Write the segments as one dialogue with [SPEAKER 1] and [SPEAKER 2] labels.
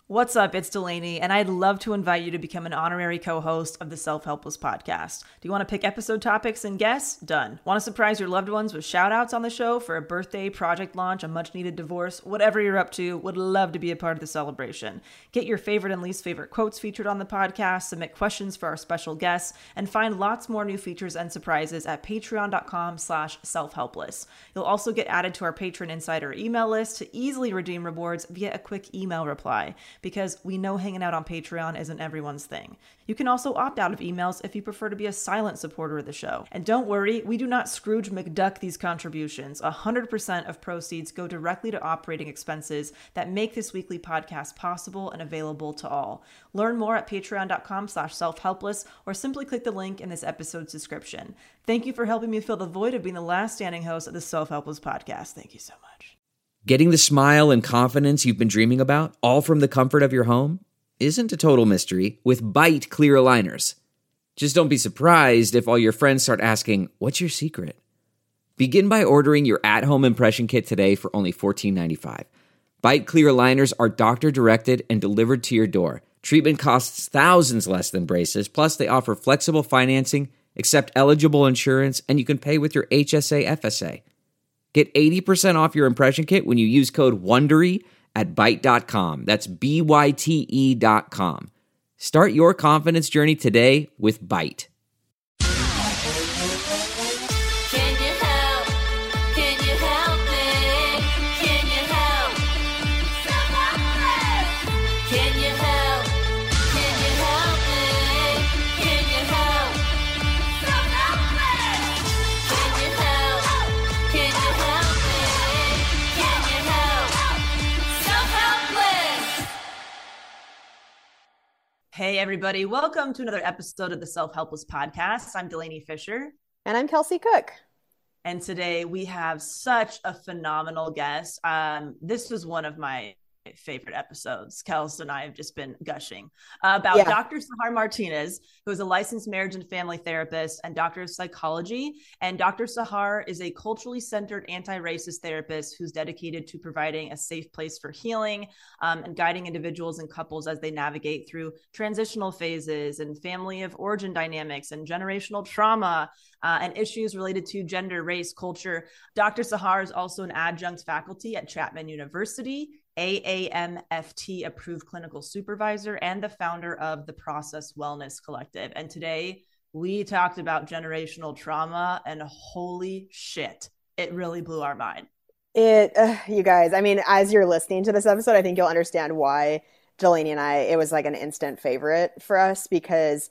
[SPEAKER 1] What's up? It's Delaney, and I'd love to invite you to become an honorary co-host of the Self-Helpless podcast. Do you want to pick episode topics and guests? Done. Want to surprise your loved ones with shout-outs on the show for a birthday, project launch, a much-needed divorce? Whatever you're up to, would love to be a part of the celebration. Get your favorite and least favorite quotes featured on the podcast, submit questions for our special guests, and find lots more new features and surprises at patreon.com/selfhelpless. You'll also get added to our Patron Insider email list to easily redeem rewards via a quick email reply, because we know hanging out on Patreon isn't everyone's thing. You can also opt out of emails if you prefer to be a silent supporter of the show. And don't worry, we do not Scrooge McDuck these contributions. 100% of proceeds go directly to operating expenses that make this weekly podcast possible and available to all. Learn more at patreon.com/selfhelpless or simply click the link in this episode's description. Thank you for helping me fill the void of being the last standing host of the Self-Helpless podcast. Thank you so much.
[SPEAKER 2] Getting the smile and confidence you've been dreaming about, all from the comfort of your home, isn't a total mystery with Byte clear aligners. Just don't be surprised if all your friends start asking, "What's your secret?" Begin by ordering your at-home impression kit today for only $14.95. Byte clear aligners are doctor-directed and delivered to your door. Treatment costs thousands less than braces, plus they offer flexible financing, accept eligible insurance, and you can pay with your HSA FSA. Get 80% off your impression kit when you use code WONDERY at Byte.com. That's BYTE.com. Start your confidence journey today with Byte.
[SPEAKER 1] Hey, everybody. Welcome to another episode of the Self-Helpless podcast. I'm Delaney Fisher.
[SPEAKER 3] And I'm Kelsey Cook.
[SPEAKER 1] And today we have such a phenomenal guest. This was one of my favorite episodes. Kelsey and I have just been gushing about Dr. Sahar Martinez, who is a licensed marriage and family therapist and doctor of psychology. And Dr. Sahar is a culturally centered anti-racist therapist who's dedicated to providing a safe place for healing and guiding individuals and couples as they navigate through transitional phases and family of origin dynamics and generational trauma and issues related to gender, race, culture. Dr. Sahar is also an adjunct faculty at Chapman University, AAMFT approved clinical supervisor, and the founder of the Process Wellness Collective. And today we talked about generational trauma, and holy shit, it really blew our mind.
[SPEAKER 3] You guys, I mean, as you're listening to this episode, I think you'll understand why Delaney and it was like an instant favorite for us, because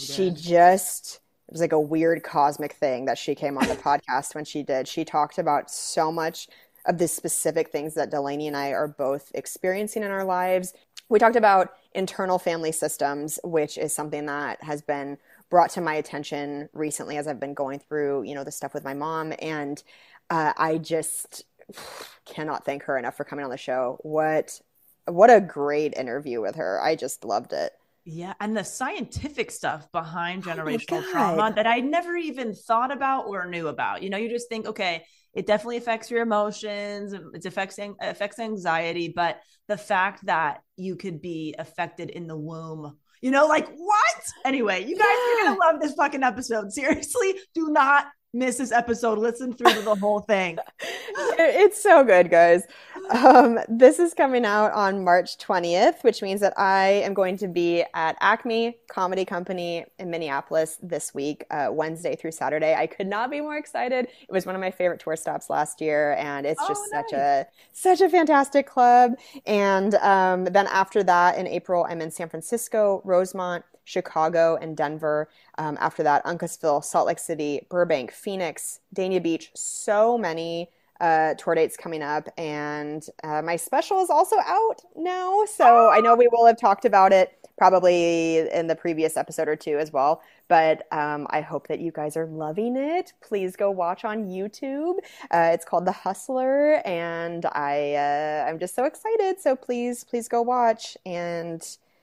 [SPEAKER 3] it was like a weird cosmic thing that she came on the podcast when she did. She talked about so much of the specific things that Delaney and I are both experiencing in our lives. We talked about internal family systems, which is something that has been brought to my attention recently as I've been going through, the stuff with my mom. And I just cannot thank her enough for coming on the show. What a great interview with her. I just loved it.
[SPEAKER 1] Yeah, and the scientific stuff behind generational trauma that I never even thought about or knew about. You just think, okay, it definitely affects your emotions, it affects anxiety, but the fact that you could be affected in the womb, like what? Anyway, you guys are going to love this fucking episode. Seriously, do not miss this episode. Listen through the whole thing.
[SPEAKER 3] It's so good, guys. This is coming out on March 20th, which means that I am going to be at Acme Comedy Company in Minneapolis this week, Wednesday through Saturday. I could not be more excited. It was one of my favorite tour stops last year, and it's just such a fantastic club. And then after that, in April, I'm in San Francisco, Rosemont, Chicago, and Denver. After that, Uncasville, Salt Lake City, Burbank, Phoenix, Dania Beach, so many tour dates coming up. And my special is also out now. So I know we will have talked about it probably in the previous episode or two as well. But I hope that you guys are loving it. Please go watch on YouTube. It's called The Hustler. And I'm just so excited. So please go watch. And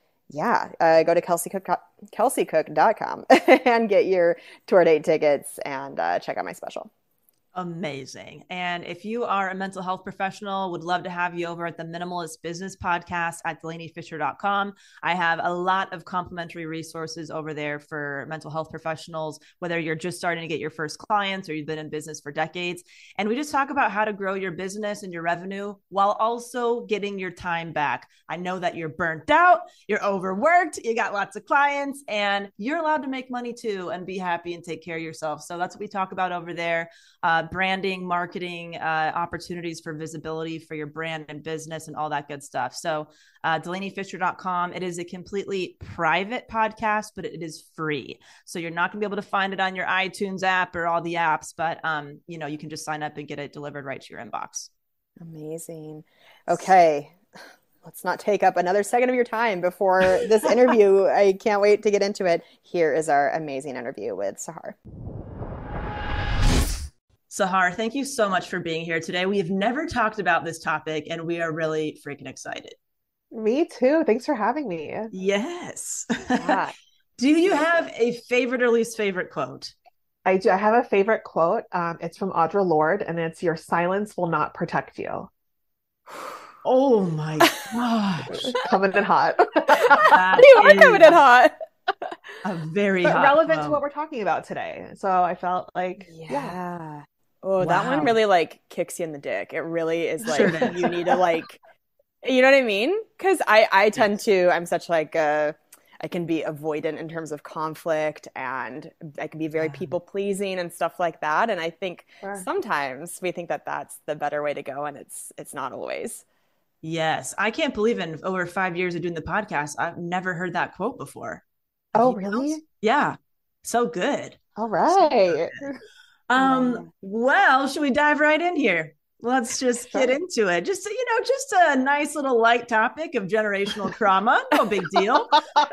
[SPEAKER 3] go to kelseycook.com and get your tour date tickets and check out my special.
[SPEAKER 1] Amazing. And if you are a mental health professional, would love to have you over at the Minimalist Business Podcast at DelaneyFisher.com. I have a lot of complimentary resources over there for mental health professionals, whether you're just starting to get your first clients or you've been in business for decades. And we just talk about how to grow your business and your revenue while also getting your time back. I know that you're burnt out, you're overworked, you got lots of clients, and you're allowed to make money too and be happy and take care of yourself. So that's what we talk about over there. Branding, marketing, opportunities for visibility for your brand and business and all that good stuff. So DelaneyFisher.com. It is a completely private podcast, but it is free. So you're not going to be able to find it on your iTunes app or all the apps, but you can just sign up and get it delivered right to your inbox.
[SPEAKER 3] Amazing. Okay. Let's not take up another second of your time before this interview. I can't wait to get into it. Here is our amazing interview with Sahar.
[SPEAKER 1] Sahar, thank you so much for being here today. We have never talked about this topic, and we are really freaking excited.
[SPEAKER 4] Me too. Thanks for having me.
[SPEAKER 1] Yes.
[SPEAKER 3] Yeah.
[SPEAKER 1] Do you have a favorite or least favorite quote?
[SPEAKER 4] I do. I have a favorite quote. It's from Audre Lorde, and it's, "Your silence will not protect you."
[SPEAKER 1] Oh my gosh.
[SPEAKER 4] Coming in hot.
[SPEAKER 3] You are coming in hot.
[SPEAKER 1] A very
[SPEAKER 4] but
[SPEAKER 1] hot
[SPEAKER 4] relevant
[SPEAKER 1] quote.
[SPEAKER 4] to what we're talking about today. So I felt like,
[SPEAKER 3] yeah. Oh, that
[SPEAKER 1] Wow.
[SPEAKER 3] one really like kicks you in the dick. It really is like,
[SPEAKER 1] Sure does.
[SPEAKER 3] you need to like, you know what I mean? Because I tend to, I'm such like I can be avoidant in terms of conflict, and I can be very people pleasing and stuff like that. And I think sometimes we think that that's the better way to go, and it's not always.
[SPEAKER 1] Yes. I can't believe in over 5 years of doing the podcast, I've never heard that quote before.
[SPEAKER 4] oh,
[SPEAKER 1] Have you
[SPEAKER 4] really?
[SPEAKER 1] else? Yeah. So good.
[SPEAKER 4] All right.
[SPEAKER 1] Well, should we dive right in here? Let's just get into it. Just a nice little light topic of generational trauma. No big deal.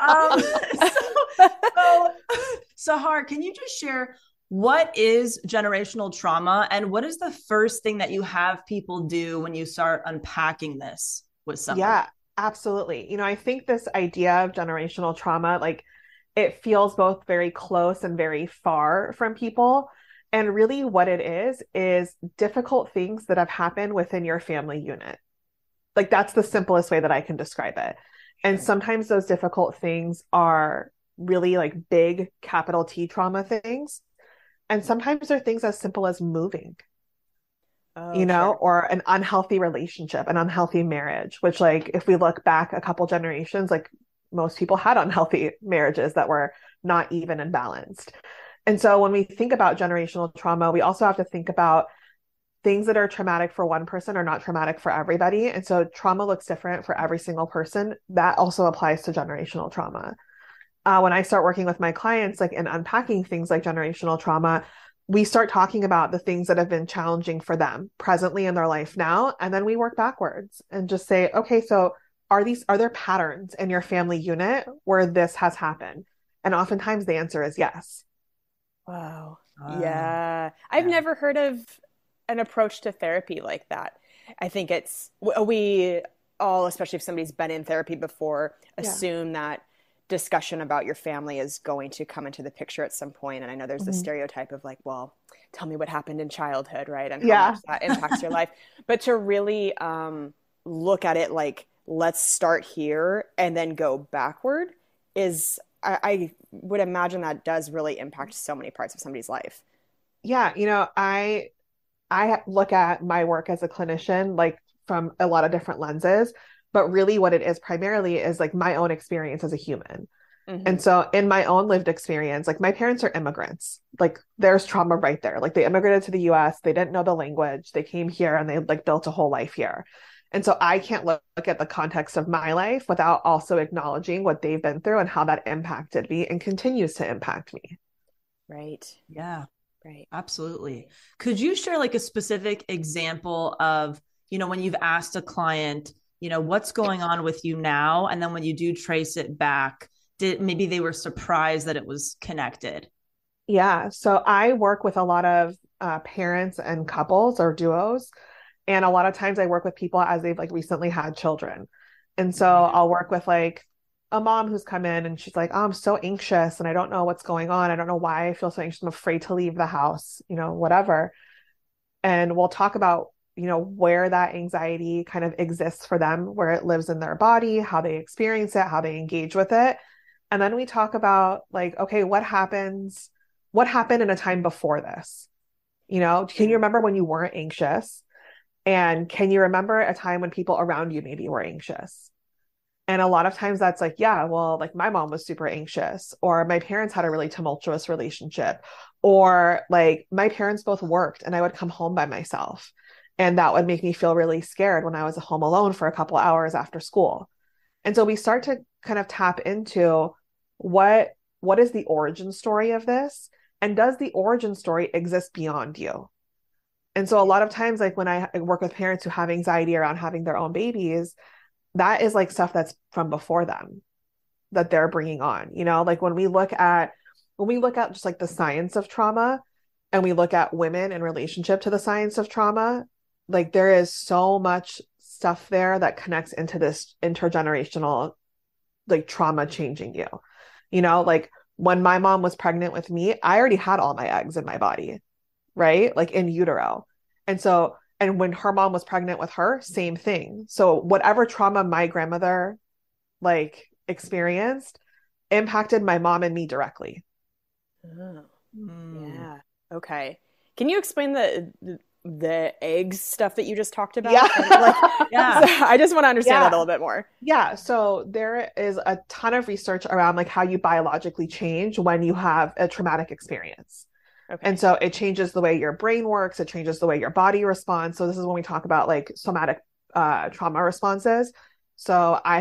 [SPEAKER 1] Sahar, can you just share what is generational trauma, and what is the first thing that you have people do when you start unpacking this with somebody?
[SPEAKER 4] Yeah, absolutely. I think this idea of generational trauma, like, it feels both very close and very far from people. And really what it is difficult things that have happened within your family unit. Like, that's the simplest way that I can describe it. And sometimes those difficult things are really like big capital T trauma things. And sometimes they're things as simple as moving,
[SPEAKER 3] Sure.
[SPEAKER 4] or an unhealthy relationship, an unhealthy marriage, which, like, if we look back a couple generations, like, most people had unhealthy marriages that were not even and balanced. And so when we think about generational trauma, we also have to think about things that are traumatic for one person are not traumatic for everybody. And so trauma looks different for every single person. That also applies to generational trauma. When I start working with my clients, like, in unpacking things like generational trauma, we start talking about the things that have been challenging for them presently in their life now. And then we work backwards and just say, okay, so are there patterns in your family unit where this has happened? And oftentimes the answer is yes.
[SPEAKER 3] Wow. Yeah. I've never heard of an approach to therapy like that. I think we all, especially if somebody's been in therapy before, assume that discussion about your family is going to come into the picture at some point. And I know there's the stereotype of like, well, tell me what happened in childhood, right? And how much that impacts your life. But to really look at it like, let's start here and then go backward is, I would imagine that does really impact so many parts of somebody's life.
[SPEAKER 4] Yeah. I look at my work as a clinician, like, from a lot of different lenses, but really what it is primarily is like my own experience as a human. Mm-hmm. And so in my own lived experience, like, my parents are immigrants, like, there's trauma right there. Like, they immigrated to the US, they didn't know the language, they came here and they like built a whole life here. And so I can't look at the context of my life without also acknowledging what they've been through and how that impacted me and continues to impact me.
[SPEAKER 3] Right.
[SPEAKER 1] Yeah.
[SPEAKER 3] Right.
[SPEAKER 1] Absolutely. Could you share like a specific example of, when you've asked a client, what's going on with you now? And then when you do trace it back, maybe they were surprised that it was connected?
[SPEAKER 4] Yeah. So I work with a lot of parents and couples or duos. And a lot of times I work with people as they've like recently had children. And so I'll work with like a mom who's come in and she's like, oh, I'm so anxious and I don't know what's going on. I don't know why I feel so anxious. I'm afraid to leave the house, whatever. And we'll talk about, where that anxiety kind of exists for them, where it lives in their body, how they experience it, how they engage with it. And then we talk about like, okay, what happened in a time before this? Can you remember when you weren't anxious? And can you remember a time when people around you maybe were anxious? And a lot of times that's like, yeah, well, like my mom was super anxious, or my parents had a really tumultuous relationship, or like my parents both worked and I would come home by myself. And that would make me feel really scared when I was home alone for a couple hours after school. And so we start to kind of tap into what is the origin story of this? And does the origin story exist beyond you? And so a lot of times, like when I work with parents who have anxiety around having their own babies, that is like stuff that's from before them that they're bringing on, like when we look at just like the science of trauma, and we look at women in relationship to the science of trauma, like there is so much stuff there that connects into this intergenerational, like trauma changing you, like when my mom was pregnant with me, I already had all my eggs in my body, right? Like in utero. And when her mom was pregnant with her, same thing. So whatever trauma my grandmother like experienced impacted my mom and me directly.
[SPEAKER 3] Oh, yeah. Okay. Can you explain the eggs stuff that you just talked about?
[SPEAKER 4] Yeah.
[SPEAKER 3] So I just want to understand that a little bit more.
[SPEAKER 4] Yeah. So there is a ton of research around like how you biologically change when you have a traumatic experience. Okay. And so it changes the way your brain works. It changes the way your body responds. So this is when we talk about like somatic trauma responses. So I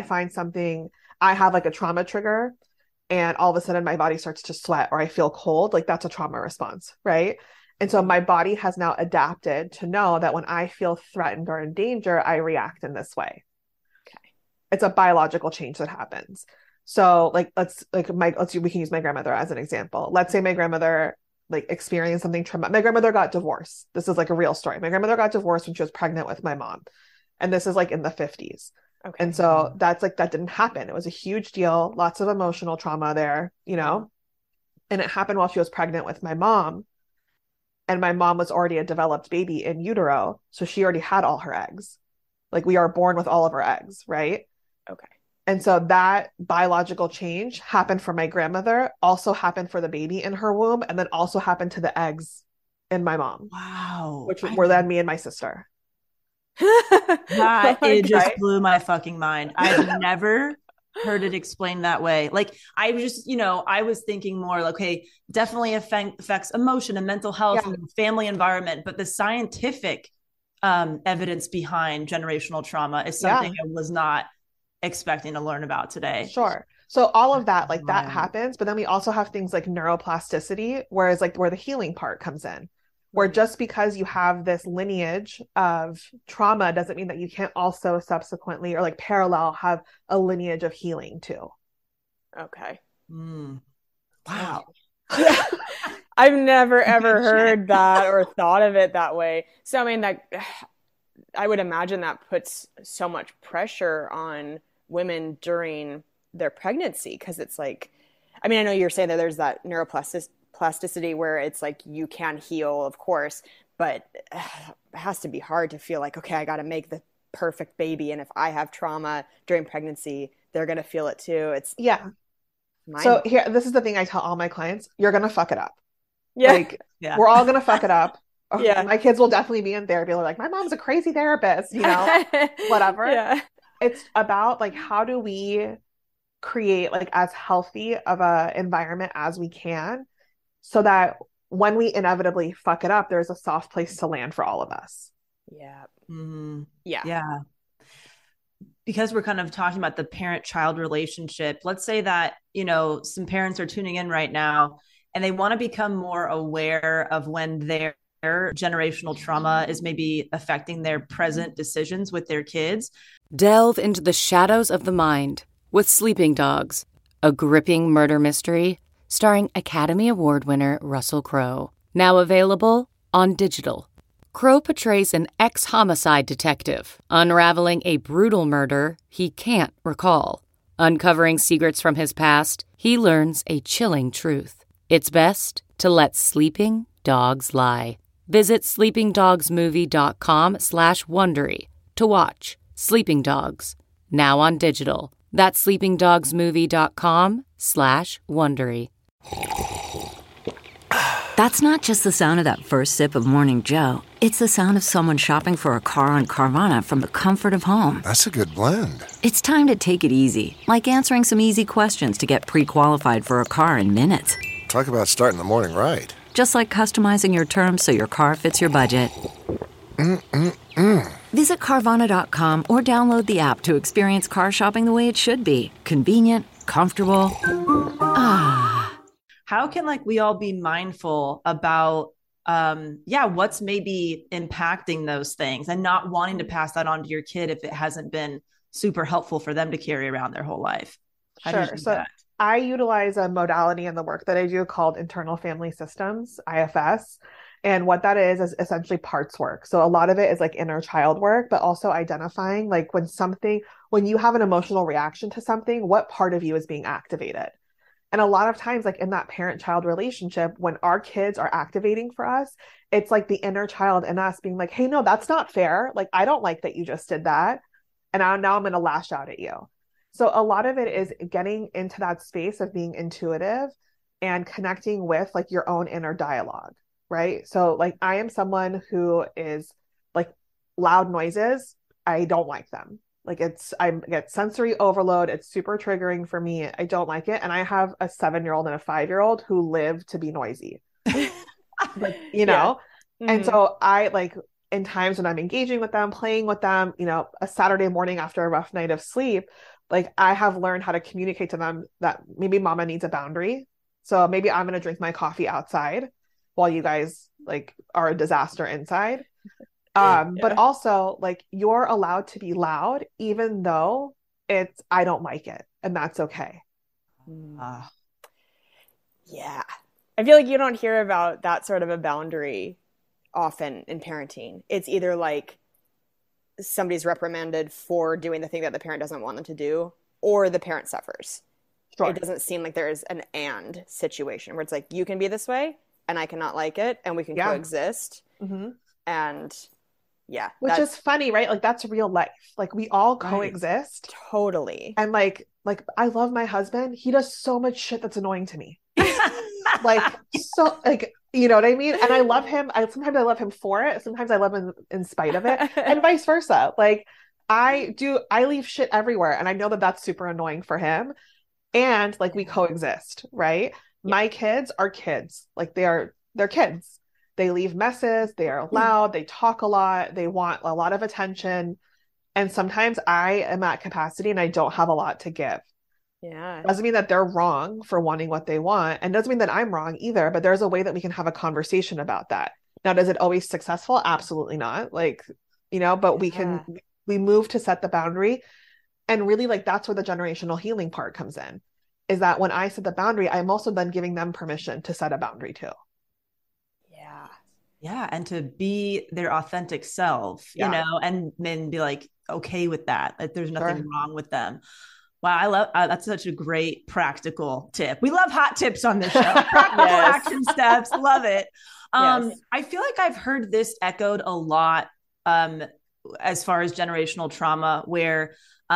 [SPEAKER 4] have like a trauma trigger, and all of a sudden my body starts to sweat, or I feel cold. Like that's a trauma response, right? And so my body has now adapted to know that when I feel threatened or in danger, I react in this way. Okay. It's a biological change that happens. So like, we can use my grandmother as an example. Let's say my grandmother like experienced something traumatic. My grandmother got divorced. This is like a real story. My grandmother got divorced when she was pregnant with my mom. And this is like in the 50s. Okay. And so that's like, that didn't happen. It was a huge deal. Lots of emotional trauma there, and it happened while she was pregnant with my mom. And my mom was already a developed baby in utero. So she already had all her eggs. Like we are born with all of our eggs, right? Okay. And so that biological change happened for my grandmother, also happened for the baby in her womb, and then also happened to the eggs in my mom.
[SPEAKER 1] Wow.
[SPEAKER 4] Which were then me and my sister.
[SPEAKER 1] It just blew my fucking mind. I've never heard it explained that way. Like I was just, I was thinking more like, okay, definitely affects emotion and mental health and family environment, but the scientific evidence behind generational trauma is something I was not expecting to learn about today.
[SPEAKER 4] Sure. So all of that, like that happens, but then we also have things like neuroplasticity, whereas like where the healing part comes in, where just because you have this lineage of trauma doesn't mean that you can't also subsequently or like parallel have a lineage of healing too.
[SPEAKER 3] Okay.
[SPEAKER 1] Wow.
[SPEAKER 3] I've never ever heard that or thought of it that way. So I mean, I would imagine that puts so much pressure on women during their pregnancy, because it's like, I mean, I know you're saying that there's that neuroplasticity where it's like you can heal, of course, but it has to be hard to feel like, okay, I got to make the perfect baby, and if I have trauma during pregnancy, they're going to feel it too. It's So here, this is the thing I tell all my clients: you're going to fuck it up. We're all going to fuck it up. My kids will definitely be in therapy. They're like, my mom's a crazy therapist, whatever. It's about like, how do we create like as healthy of a environment as we can, so that when we inevitably fuck it up, there's a soft place to land for all of us. Yeah.
[SPEAKER 1] Mm-hmm. Yeah. Because we're kind of talking about the parent-child relationship. Let's say that, some parents are tuning in right now and they want to become more aware of when their generational trauma is maybe affecting their present decisions with their kids.
[SPEAKER 5] Delve into the shadows of the mind with Sleeping Dogs, a gripping murder mystery starring Academy Award winner Russell Crowe. Now available on digital. Crowe portrays an ex-homicide detective unraveling a brutal murder he can't recall. Uncovering secrets from his past, he learns a chilling truth. It's best to let sleeping dogs lie. Visit sleepingdogsmovie.com/Wondery to watch Sleeping Dogs, now on digital. That's sleepingdogsmovie.com/Wondery.
[SPEAKER 6] That's not just the sound of that first sip of Morning Joe. It's the sound of someone shopping for a car on Carvana from the comfort of home.
[SPEAKER 7] That's a good blend.
[SPEAKER 6] It's time to take it easy, like answering some easy questions to get pre-qualified for a car in minutes.
[SPEAKER 7] Talk about starting the morning right.
[SPEAKER 6] Just like customizing your terms so your car fits your budget. Visit Carvana.com or download the app to experience car shopping the way it should be. Convenient, comfortable.
[SPEAKER 1] How can we all be mindful about what's maybe impacting those things and not wanting to pass that on to your kid if it hasn't been super helpful for them to carry around their whole life?
[SPEAKER 4] Sure. So I utilize a modality in the work that I do called internal family systems, IFS. And what that is essentially parts work. So a lot of it is inner child work, but also identifying when you have an emotional reaction to something, what part of you is being activated. And a lot of times, in that parent-child relationship, when our kids are activating for us, it's the inner child in us being hey, no, that's not fair. I don't like that you just did that. And now I'm going to lash out at you. So a lot of it is getting into that space of being intuitive and connecting with your own inner dialogue, right? So I am someone who is loud noises. I don't like them. I get sensory overload. It's super triggering for me. I don't like it. And I have a 7-year-old and a 5-year-old who live to be noisy, you know? Yeah. Mm-hmm. And so I in times when I'm engaging with them, playing with them, a Saturday morning after a rough night of sleep, I have learned how to communicate to them that maybe mama needs a boundary. So maybe I'm going to drink my coffee outside while you guys are a disaster inside. But also you're allowed to be loud, even though I don't like it, and that's okay.
[SPEAKER 3] Yeah. I feel you don't hear about that sort of a boundary often in parenting. It's either somebody's reprimanded for doing the thing that the parent doesn't want them to do, or the parent suffers. Sure. It doesn't seem like there's an and situation where it's you can be this way and I cannot like it and we can coexist. Mm-hmm. And yeah.
[SPEAKER 4] Which is funny, right? That's real life. We all coexist.
[SPEAKER 3] Totally.
[SPEAKER 4] And I love my husband. He does so much shit that's annoying to me. You know what I mean? And I love him. Sometimes I love him for it. Sometimes I love him in spite of it, and vice versa. I leave shit everywhere, and I know that that's super annoying for him. And we coexist, right? Yeah. My kids are kids. They're kids. They leave messes. They are loud. They talk a lot. They want a lot of attention. And sometimes I am at capacity and I don't have a lot to give.
[SPEAKER 3] Yeah.
[SPEAKER 4] Doesn't mean that they're wrong for wanting what they want, and doesn't mean that I'm wrong either, but there's a way that we can have a conversation about that. Now, does it always successful? Absolutely not. But we move to set the boundary, and really that's where the generational healing part comes in, is that when I set the boundary, I'm also then giving them permission to set a boundary too.
[SPEAKER 3] Yeah.
[SPEAKER 1] Yeah. And to be their authentic self, and then be okay with that. There's nothing wrong with them. Wow, I love that's such a great practical tip. We love hot tips on this show. Practical action steps, love it. I feel I've heard this echoed a lot as far as generational trauma, where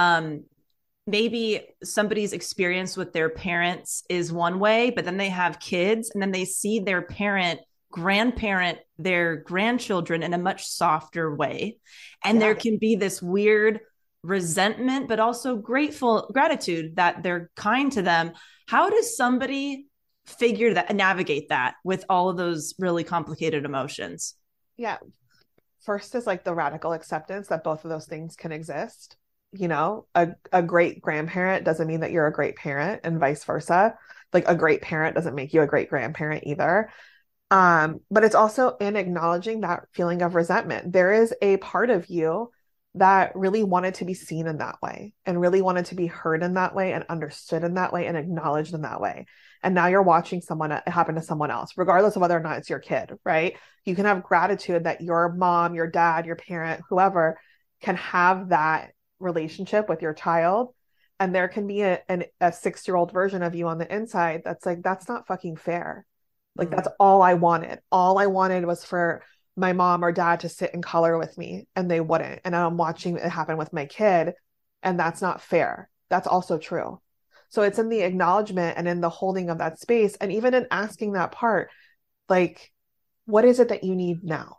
[SPEAKER 1] maybe somebody's experience with their parents is one way, but then they have kids and then they see their grandparent, their grandchildren in a much softer way. And there can be this weird resentment, but also gratitude that they're kind to them. How does somebody navigate that with all of those really complicated emotions?
[SPEAKER 4] Yeah. First is the radical acceptance that both of those things can exist. A great grandparent doesn't mean that you're a great parent, and vice versa. A great parent doesn't make you a great grandparent either. But it's also in acknowledging that feeling of resentment. There is a part of you that really wanted to be seen in that way, and really wanted to be heard in that way, and understood in that way, and acknowledged in that way. And now you're watching it happen to someone else, regardless of whether or not it's your kid, right? You can have gratitude that your mom, your dad, your parent, whoever can have that relationship with your child. And there can be a 6-year-old version of you on the inside that's that's not fucking fair. That's all I wanted. All I wanted was for my mom or dad to sit and color with me and they wouldn't. And I'm watching it happen with my kid, and that's not fair. That's also true. So it's in the acknowledgement and in the holding of that space, and even in asking that part, like, what is it that you need now?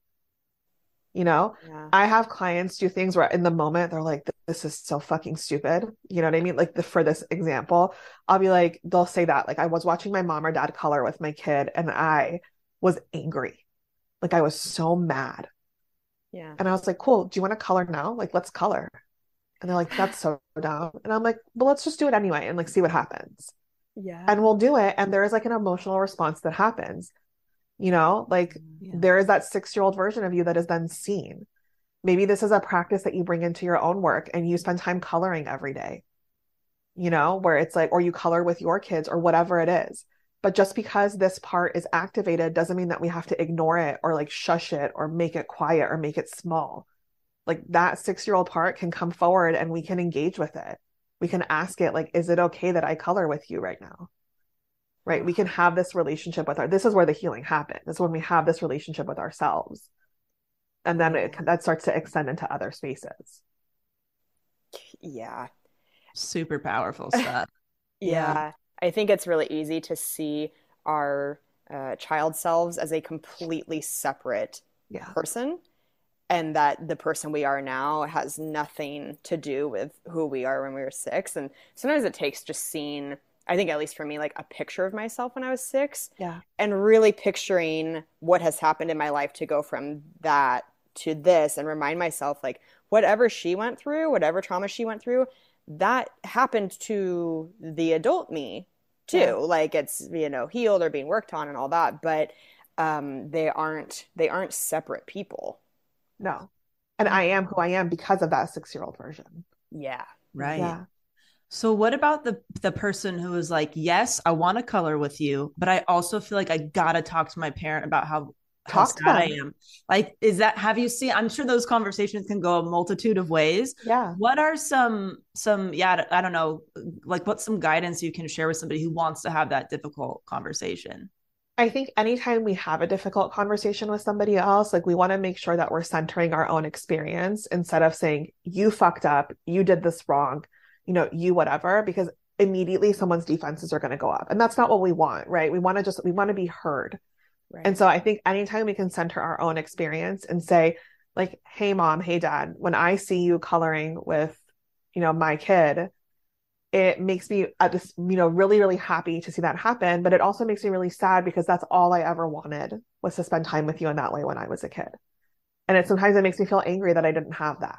[SPEAKER 4] Yeah. I have clients do things where in the moment they're like, this is so fucking stupid. You know what I mean? Like for this example, I'll be like, they'll say that, like, I was watching my mom or dad color with my kid and I was angry. Like I was so mad.
[SPEAKER 3] Yeah.
[SPEAKER 4] And I was like, cool. Do you want to color now? Like, let's color. And they're like, that's so dumb. And I'm like, well, let's just do it anyway and like see what happens.
[SPEAKER 3] Yeah.
[SPEAKER 4] And we'll do it. And there is like an emotional response that happens. Like there is that 6-year-old version of you that is then seen. Maybe this is a practice that you bring into your own work and you spend time coloring every day, where it's like, or you color with your kids or whatever it is. But just because this part is activated doesn't mean that we have to ignore it or like shush it or make it quiet or make it small. Like that 6-year-old part can come forward and we can engage with it. We can ask it, like, is it okay that I color with you right now? Right? We can have this relationship with this is where the healing happens. This is when we have this relationship with ourselves. And then that starts to extend into other spaces.
[SPEAKER 3] Yeah.
[SPEAKER 1] Super powerful stuff.
[SPEAKER 3] Yeah. I think it's really easy to see our child selves as a completely separate person, and that the person we are now has nothing to do with who we are when we were 6. And sometimes it takes just seeing, I think at least for me, like a picture of myself when I was 6, and really picturing what has happened in my life to go from that to this, and remind myself, like, whatever she went through, whatever trauma she went through, that happened to the adult me too. Like it's, healed or being worked on and all that, but they aren't separate people.
[SPEAKER 4] No. And I am who I am because of that 6-year-old version.
[SPEAKER 3] Yeah.
[SPEAKER 1] Right.
[SPEAKER 4] Yeah.
[SPEAKER 1] So what about the person who is like, yes, I want to color with you, but I also feel like I gotta talk to my parent about how sad I am. Like, have you seen, I'm sure those conversations can go a multitude of ways.
[SPEAKER 4] Yeah.
[SPEAKER 1] What are some, I don't know, like what's some guidance you can share with somebody who wants to have that difficult conversation?
[SPEAKER 4] I think anytime we have a difficult conversation with somebody else, like we want to make sure that we're centering our own experience instead of saying, you fucked up, you did this wrong, you whatever, because immediately someone's defenses are going to go up. And that's not what we want, right? We want to be heard. Right. And so I think anytime we can center our own experience and say, like, hey, mom, hey, dad, when I see you coloring with, my kid, it makes me just, really, really happy to see that happen. But it also makes me really sad because that's all I ever wanted, was to spend time with you in that way when I was a kid. And sometimes it makes me feel angry that I didn't have that.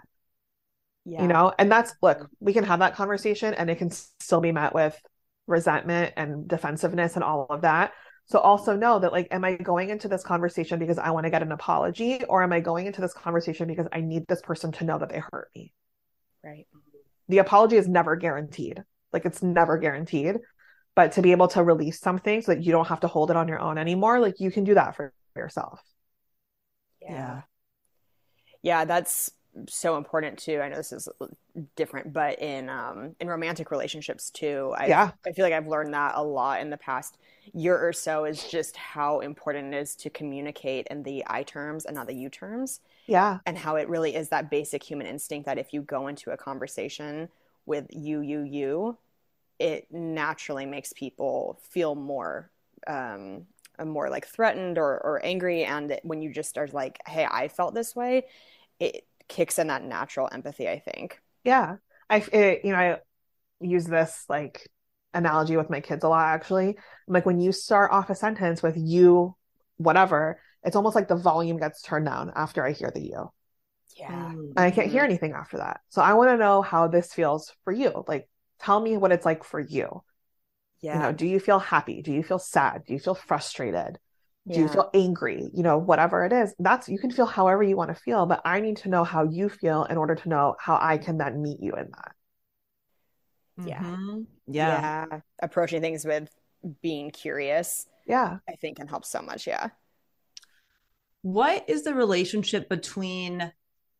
[SPEAKER 4] Yeah. And look, we can have that conversation and it can still be met with resentment and defensiveness and all of that. So also know that, like, am I going into this conversation because I want to get an apology, or am I going into this conversation because I need this person to know that they hurt me?
[SPEAKER 3] Right.
[SPEAKER 4] The apology is never guaranteed. Like, it's never guaranteed. But to be able to release something so that you don't have to hold it on your own anymore, like, you can do that for yourself.
[SPEAKER 3] Yeah. Yeah, that's so important too. I know this is different, but in romantic relationships too, I feel like I've learned that a lot in the past year or so, is just how important it is to communicate in the I terms and not the you terms.
[SPEAKER 4] Yeah.
[SPEAKER 3] And how it really is that basic human instinct that if you go into a conversation with you, it naturally makes people feel more like threatened or angry. And when you just are like, hey, I felt this way, it kicks in that natural empathy, I think.
[SPEAKER 4] Yeah. I use this like analogy with my kids a lot, actually. Like, when you start off a sentence with you, whatever, it's almost like the volume gets turned down after I hear the you.
[SPEAKER 3] Yeah.
[SPEAKER 4] And I can't hear anything after that. So I want to know how this feels for you. Like, tell me what it's like for you.
[SPEAKER 3] Yeah.
[SPEAKER 4] Do you feel happy? Do you feel sad? Do you feel frustrated? Do you feel angry? Whatever it is, you can feel however you want to feel, but I need to know how you feel in order to know how I can then meet you in that.
[SPEAKER 3] Yeah.
[SPEAKER 1] Mm-hmm.
[SPEAKER 3] Yeah. Approaching things with being curious.
[SPEAKER 4] Yeah.
[SPEAKER 3] I think can help so much. Yeah.
[SPEAKER 1] What is the relationship between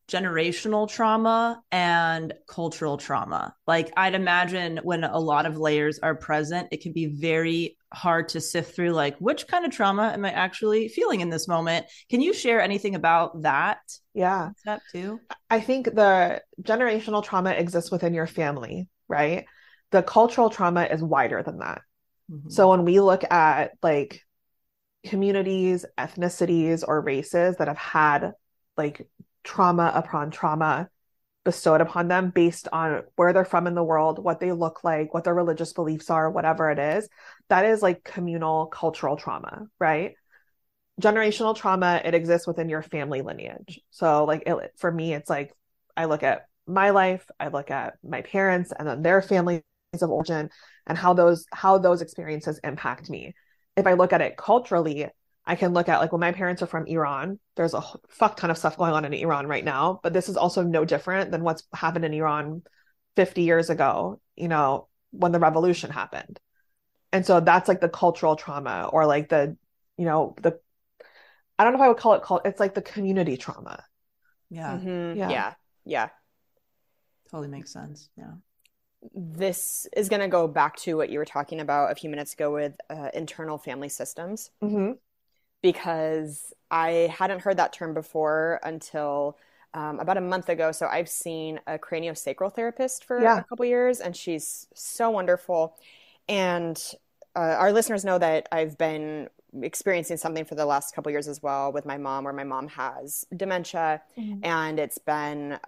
[SPEAKER 1] generational trauma and cultural trauma. Like, I'd imagine when a lot of layers are present, it can be very hard to sift through, like, which kind of trauma am I actually feeling in this moment? Can you share anything about that?
[SPEAKER 4] Yeah.
[SPEAKER 1] That too?
[SPEAKER 4] I think the generational trauma exists within your family, right? The cultural trauma is wider than that. Mm-hmm. So when we look at like communities, ethnicities, or races that have had like trauma upon trauma bestowed upon them based on where they're from in the world, what they look like, what their religious beliefs are, whatever it is, that is like communal cultural trauma, right? Generational trauma, it exists within your family lineage. So like for me, it's like I look at my life, I look at my parents and then their families of origin and how those experiences impact me. If I look at it culturally, I can look at like when my parents are from Iran, there's a fuck ton of stuff going on in Iran right now, but this is also no different than what's happened in Iran 50 years ago, you know, when the revolution happened. And so that's like the cultural trauma or like the, you know, I don't know if I would call it it's like the community trauma.
[SPEAKER 1] Yeah.
[SPEAKER 3] Mm-hmm. Yeah.
[SPEAKER 1] Totally makes sense. Yeah.
[SPEAKER 3] This is going to go back to what you were talking about a few minutes ago with internal family systems.
[SPEAKER 4] Mm-hmm.
[SPEAKER 3] Because I hadn't heard that term before until about a month ago. So I've seen a craniosacral therapist for a couple years, and she's so wonderful. And our listeners know that I've been experiencing something for the last couple years as well with my mom, where my mom has dementia, and it's been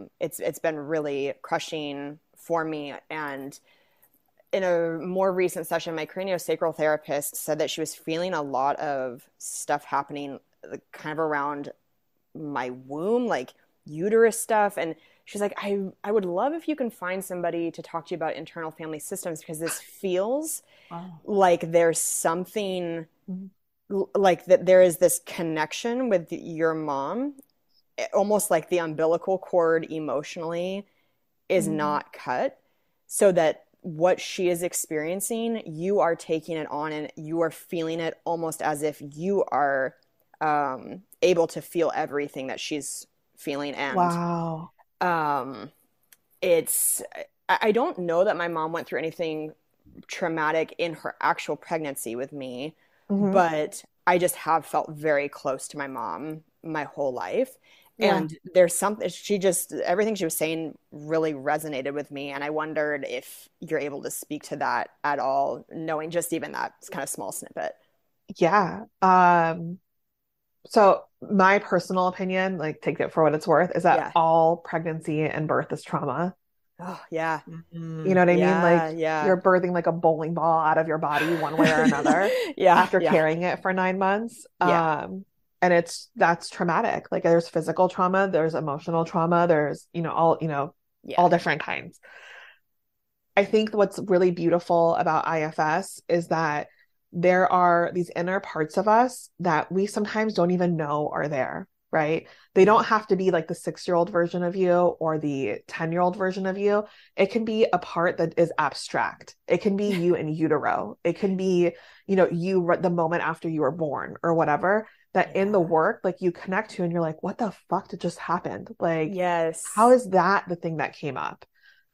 [SPEAKER 3] really crushing for me. And in a more recent session, my craniosacral therapist said that she was feeling a lot of stuff happening kind of around my womb, like uterus stuff. And she's like, I would love if you can find somebody to talk to you about internal family systems, because this feels like there's something like that there is this connection with your mom, almost like the umbilical cord emotionally is not cut, so that what she is experiencing, you are taking it on and you are feeling it almost as if you are able to feel everything that she's feeling. And
[SPEAKER 4] wow.
[SPEAKER 3] I don't know that my mom went through anything traumatic in her actual pregnancy with me, but I just have felt very close to my mom my whole life. And there's something, everything she was saying really resonated with me. And I wondered if you're able to speak to that at all, knowing just even that kind of small snippet.
[SPEAKER 4] Yeah. So my personal opinion, like take it for what it's worth, is that all pregnancy and birth is trauma.
[SPEAKER 3] Oh, yeah.
[SPEAKER 4] You know what I mean? Like you're birthing like a bowling ball out of your body one way or another after carrying it for 9 months. And that's traumatic. Like there's physical trauma, there's emotional trauma, there's, all different kinds. I think what's really beautiful about IFS is that there are these inner parts of us that we sometimes don't even know are there, right? They don't have to be like the 6-year-old version of you or the 10-year-old version of you. It can be a part that is abstract. It can be you in utero. It can be, you the moment after you were born or whatever, that in the work, like you connect to and you're like, what the fuck did just happened? Like, yes, how is that the thing that came up?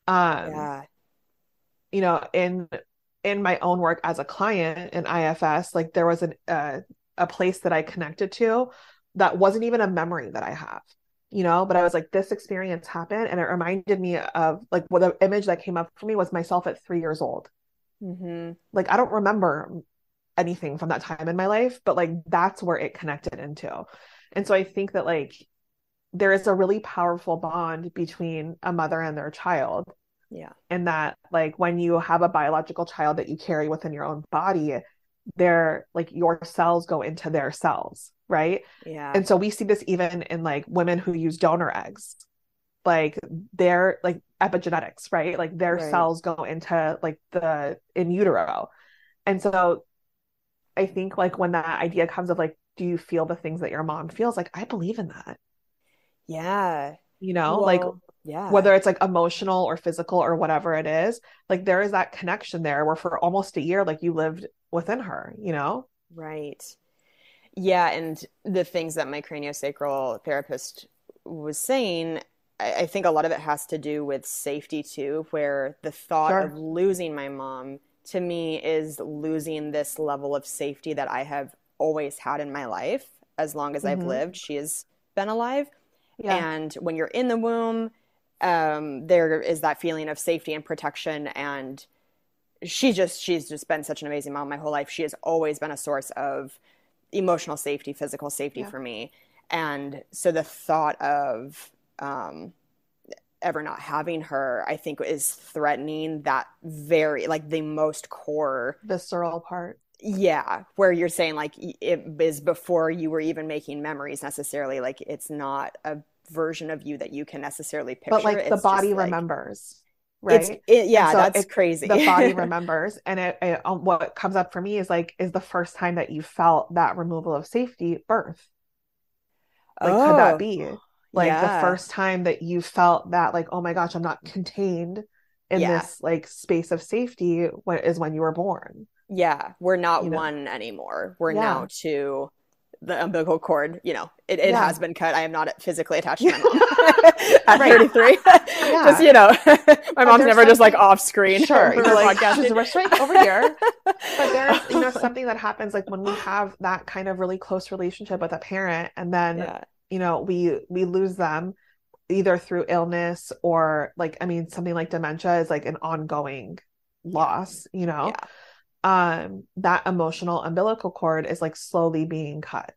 [SPEAKER 4] In my own work as a client in IFS, like there was a place that I connected to that wasn't even a memory that I have, but I was like, this experience happened. And it reminded me of like what the image that came up for me was myself at 3 years old. Like, I don't remember anything from that time in my life, but like, that's where it connected into. And so I think that like, there is a really powerful bond between a mother and their child. Yeah. And that like, when you have a biological child that you carry within your own body, they're like, your cells go into their cells. Right. Yeah. And so we see this even in like women who use donor eggs, like they're like epigenetics, right? Like their cells go into like in utero. And so I think like when that idea comes of like, do you feel the things that your mom feels? Like, I believe in that.
[SPEAKER 3] Yeah.
[SPEAKER 4] Whether it's like emotional or physical or whatever it is, like there is that connection there where for almost a year, like you lived within her,
[SPEAKER 3] Right. Yeah. And the things that my craniosacral therapist was saying, I think a lot of it has to do with safety too, where the thought
[SPEAKER 4] Sure.
[SPEAKER 3] of losing my mom to me is losing this level of safety that I have always had in my life. As long as I've lived, she has been alive.
[SPEAKER 4] Yeah.
[SPEAKER 3] And when you're in the womb, there is that feeling of safety and protection. And she's just been such an amazing mom my whole life. She has always been a source of emotional safety, physical safety for me. And so the thought of ever not having her, I think, is threatening that very, like, the most core
[SPEAKER 4] visceral part.
[SPEAKER 3] Yeah, where you're saying, like, it is before you were even making memories necessarily. Like, it's not a version of you that you can necessarily picture.
[SPEAKER 4] But, like,
[SPEAKER 3] it's
[SPEAKER 4] the body
[SPEAKER 3] just, like,
[SPEAKER 4] remembers, right?
[SPEAKER 3] Yeah,
[SPEAKER 4] so
[SPEAKER 3] that's crazy.
[SPEAKER 4] The body remembers. And what comes up for me is, like, is the first time that you felt that removal of safety birth? Like, could that be? Like, the first time that you felt that, like, oh my gosh, I'm not contained in this, like, space of safety is when you were born.
[SPEAKER 3] Yeah, we're not one anymore. We're now to the umbilical cord. You know, it has been cut. I am not physically attached to my mom at 33. Just, my mom's never just, like, off screen.
[SPEAKER 4] Sure, you're like, she's right over here. But there's, something that happens, like, when we have that kind of really close relationship with a parent, and then we lose them either through illness or, like, I mean, something like dementia is, like, an ongoing loss. That emotional umbilical cord is, like, slowly being cut.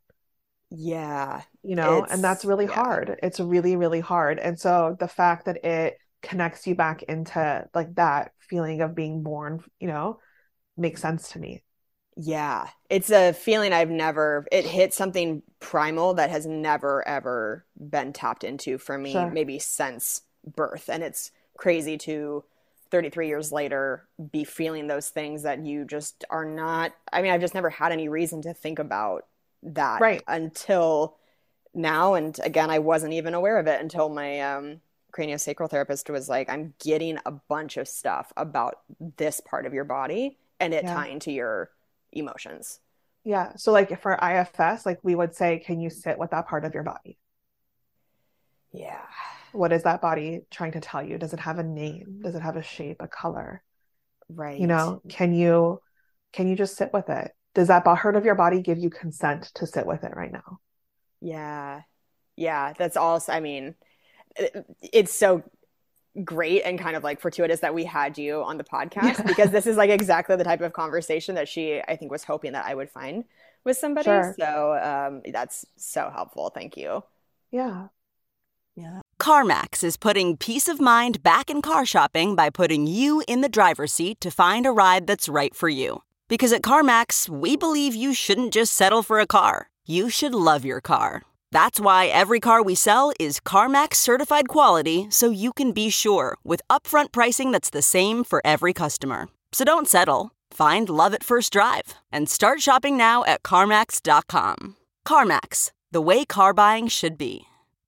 [SPEAKER 4] And that's really hard. It's really, really hard. And so the fact that it connects you back into, like, that feeling of being born, makes sense to me.
[SPEAKER 3] Yeah, it's a feeling it hit something primal that has never, ever been tapped into for me, maybe since birth. And it's crazy to 33 years later be feeling those things that you just are not. I mean, I've just never had any reason to think about that until now. And again, I wasn't even aware of it until my craniosacral therapist was like, I'm getting a bunch of stuff about this part of your body and it tying to your emotions.
[SPEAKER 4] Yeah. So, like, for IFS, like, we would say, can you sit with that part of your body?
[SPEAKER 3] Yeah.
[SPEAKER 4] What is that body trying to tell you? Does it have a name? Does it have a shape, a color?
[SPEAKER 3] Right.
[SPEAKER 4] Can you just sit with it? Does that part of your body give you consent to sit with it right now?
[SPEAKER 3] Yeah. Yeah. That's also, I mean, it's so great and kind of, like, fortuitous that we had you on the podcast because this is, like, exactly the type of conversation that she, I think, was hoping that I would find with somebody. So that's so helpful. Thank you.
[SPEAKER 4] Yeah.
[SPEAKER 8] CarMax is putting peace of mind back in car shopping by putting you in the driver's seat to find a ride that's right for you. Because at CarMax, we believe you shouldn't just settle for a car. You should love your car. That's why every car we sell is CarMax certified quality, so you can be sure with upfront pricing that's the same for every customer. So don't settle. Find love at first drive and start shopping now at CarMax.com. CarMax, the way car buying should be.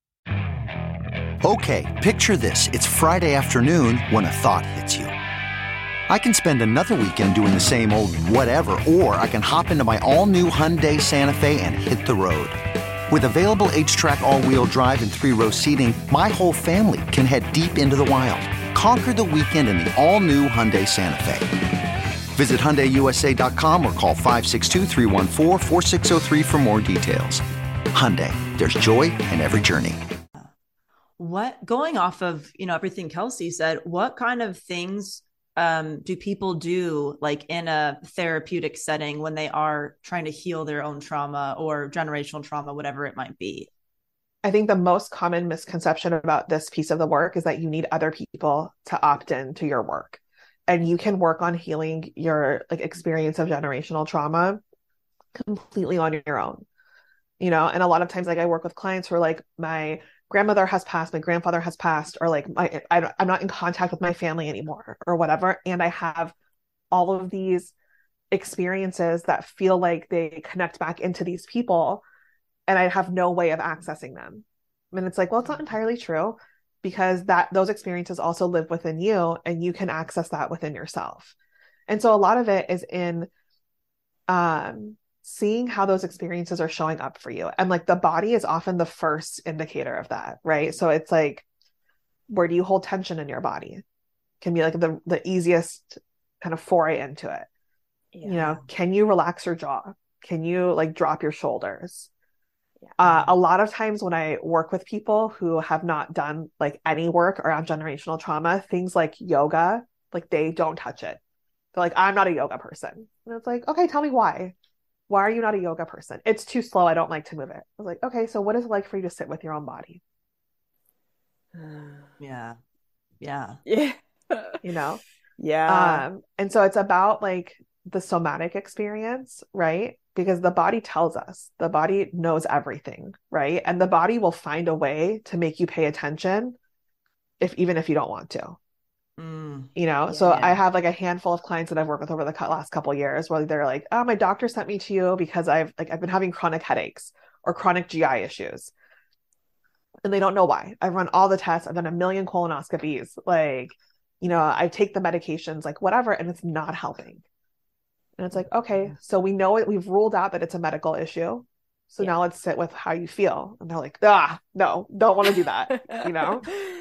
[SPEAKER 9] Okay, picture this. It's Friday afternoon when a thought hits you. I can spend another weekend doing the same old whatever, or I can hop into my all-new Hyundai Santa Fe and hit the road. With available H-Track all-wheel drive and 3-row seating, my whole family can head deep into the wild. Conquer the weekend in the all-new Hyundai Santa Fe. Visit HyundaiUSA.com or call 562-314-4603 for more details. Hyundai, there's joy in every journey.
[SPEAKER 1] Going off of, everything Kelsey said, what kind of things do people do, like, in a therapeutic setting when they are trying to heal their own trauma or generational trauma, whatever it might be?
[SPEAKER 4] I think the most common misconception about this piece of the work is that you need other people to opt in to your work, and you can work on healing your, like, experience of generational trauma completely on your own. And a lot of times, like, I work with clients who are like, my grandmother has passed, my grandfather has passed, or, like, I'm not in contact with my family anymore or whatever. And I have all of these experiences that feel like they connect back into these people, and I have no way of accessing them. And it's like, well, it's not entirely true, because those experiences also live within you, and you can access that within yourself. And so a lot of it is in seeing how those experiences are showing up for you. And like the body is often the first indicator of that, right? So it's like, where do you hold tension in your body? Can be like the easiest kind of foray into it.
[SPEAKER 3] Yeah.
[SPEAKER 4] You know, can you relax your jaw? Can you like drop your shoulders? Yeah. A lot of times when I work with people who have not done like any work around generational trauma, things like yoga, like they don't touch it. They're like, I'm not a yoga person. And it's like, okay, tell me why. Why are you not a yoga person? It's too slow. I don't like to move it. I was like, okay, so what is it like for you to sit with your own body?
[SPEAKER 1] Yeah. Yeah.
[SPEAKER 3] Yeah.
[SPEAKER 4] You know?
[SPEAKER 3] Yeah.
[SPEAKER 4] And so it's about like the somatic experience, right? Because the body tells us, the body knows everything, right? And the body will find a way to make you pay attention even if you don't want to. You know, so I have like a handful of clients that I've worked with over the last couple of years where they're like, oh, my doctor sent me to you because I've been having chronic headaches or chronic GI issues. And they don't know why. I've run all the tests. I've done a million colonoscopies. Like, you know, I take the medications, like whatever, and it's not helping. And it's like, okay, so we know it. We've ruled out that it's a medical issue. So now let's sit with how you feel. And they're like, no, don't want to do that, you know?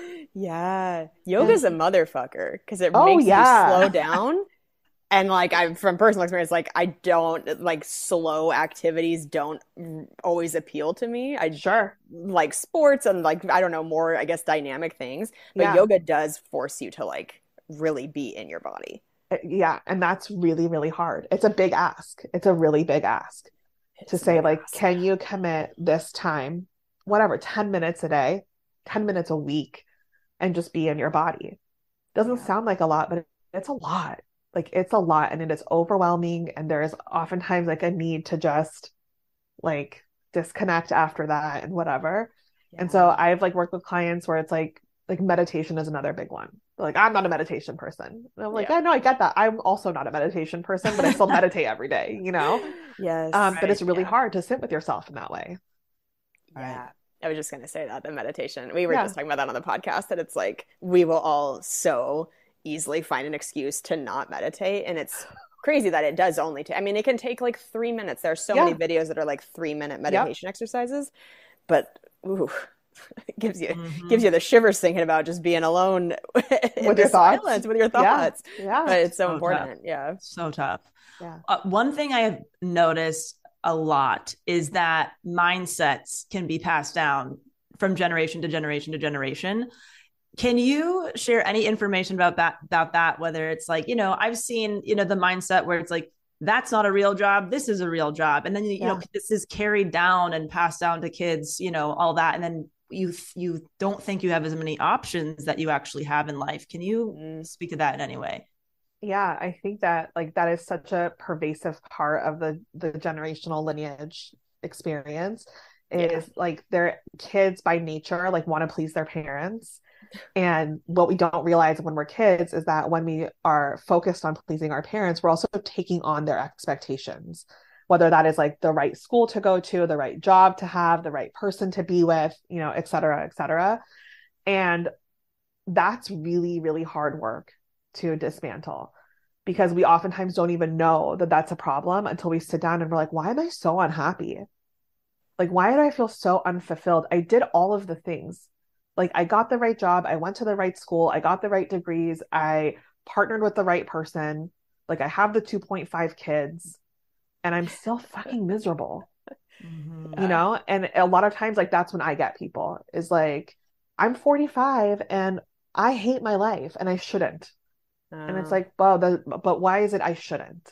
[SPEAKER 3] Yeah. Yoga's a motherfucker because it makes you slow down. And like I'm from personal experience, like I don't like slow activities don't always appeal to me. I like sports and like, I don't know, more, I guess, dynamic things. But yoga does force you to like really be in your body.
[SPEAKER 4] Yeah. And that's really, really hard. It's a big ask. It's a really big ask to say like, can you commit this time, whatever, 10 minutes a day, 10 minutes a week, and just be in your body? Doesn't sound like a lot, but it's a lot. Like it's a lot, and it is overwhelming. And there is oftentimes like a need to just like disconnect after that and whatever. Yeah. And so I've like worked with clients where it's like meditation is another big one. They're like, I'm not a meditation person. And I'm like, yeah, no, I get that. I'm also not a meditation person, but I still meditate every day, you know?
[SPEAKER 3] Yes.
[SPEAKER 4] But it's really hard to sit with yourself in that way.
[SPEAKER 3] Yeah. Right. I was just going to say that, the meditation. We were just talking about that on the podcast, that it's like we will all so easily find an excuse to not meditate. And it's crazy that it does only take, I mean, it can take like 3 minutes. There are so many videos that are like 3-minute meditation exercises, but it gives you the shivers thinking about just being alone
[SPEAKER 4] with your thoughts.
[SPEAKER 3] With your thoughts.
[SPEAKER 4] Yeah.
[SPEAKER 3] But it's so important.
[SPEAKER 1] Tough.
[SPEAKER 3] Yeah.
[SPEAKER 1] So tough.
[SPEAKER 4] Yeah.
[SPEAKER 1] One thing I have noticed a lot is that mindsets can be passed down from generation to generation to generation. Can you share any information about that? Whether it's like, you know, I've seen, you know, the mindset where it's like, that's not a real job, this is a real job. And then, you know, this is carried down and passed down to kids, you know, all that. And then you don't think you have as many options that you actually have in life. Can you speak to that in any way?
[SPEAKER 4] Yeah, I think that like that is such a pervasive part of the generational lineage experience is like their kids by nature like want to please their parents. And what we don't realize when we're kids is that when we are focused on pleasing our parents, we're also taking on their expectations, whether that is like the right school to go to, the right job to have, the right person to be with, you know, et cetera, et cetera. And that's really, really hard work to dismantle, because we oftentimes don't even know that that's a problem until we sit down and we're like, why am I so unhappy? Like, why do I feel so unfulfilled? I did all of the things. Like, I got the right job. I went to the right school. I got the right degrees. I partnered with the right person. Like, I have the 2.5 kids and I'm still fucking miserable, you know? And a lot of times, like, that's when I get people is like, I'm 45 and I hate my life and I shouldn't. And it's like, well, but why is it I shouldn't?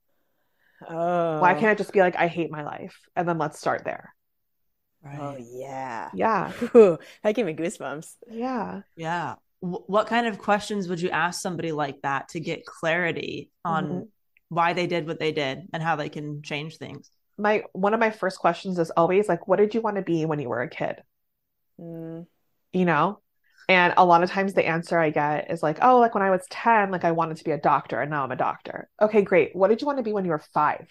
[SPEAKER 4] Why can't I just be like, I hate my life? And then let's start there.
[SPEAKER 3] Right. Oh, yeah.
[SPEAKER 4] Yeah.
[SPEAKER 3] Ooh, that gave me goosebumps.
[SPEAKER 4] Yeah.
[SPEAKER 1] Yeah. What kind of questions would you ask somebody like that to get clarity on why they did what they did and how they can change things?
[SPEAKER 4] One of my first questions is always like, what did you want to be when you were a kid? You know? And a lot of times the answer I get is like, oh, like when I was 10, like I wanted to be a doctor and now I'm a doctor. Okay, great. What did you want to be when you were 5?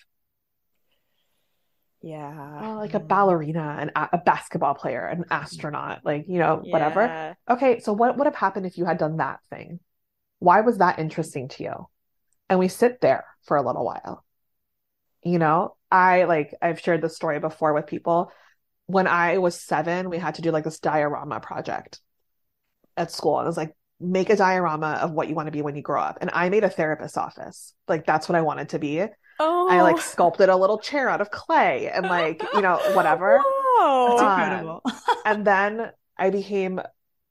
[SPEAKER 3] Yeah.
[SPEAKER 4] Oh, like a ballerina, a basketball player, an astronaut, like, you know, whatever. Okay, so what would have happened if you had done that thing? Why was that interesting to you? And we sit there for a little while, you know, I've shared this story before with people. When I was 7, we had to do like this diorama project at school. And it was like, make a diorama of what you want to be when you grow up. And I made a therapist's office. Like, that's what I wanted to be.
[SPEAKER 3] Oh,
[SPEAKER 4] I like sculpted a little chair out of clay and like, you know, whatever.
[SPEAKER 1] That's incredible.
[SPEAKER 4] And then I became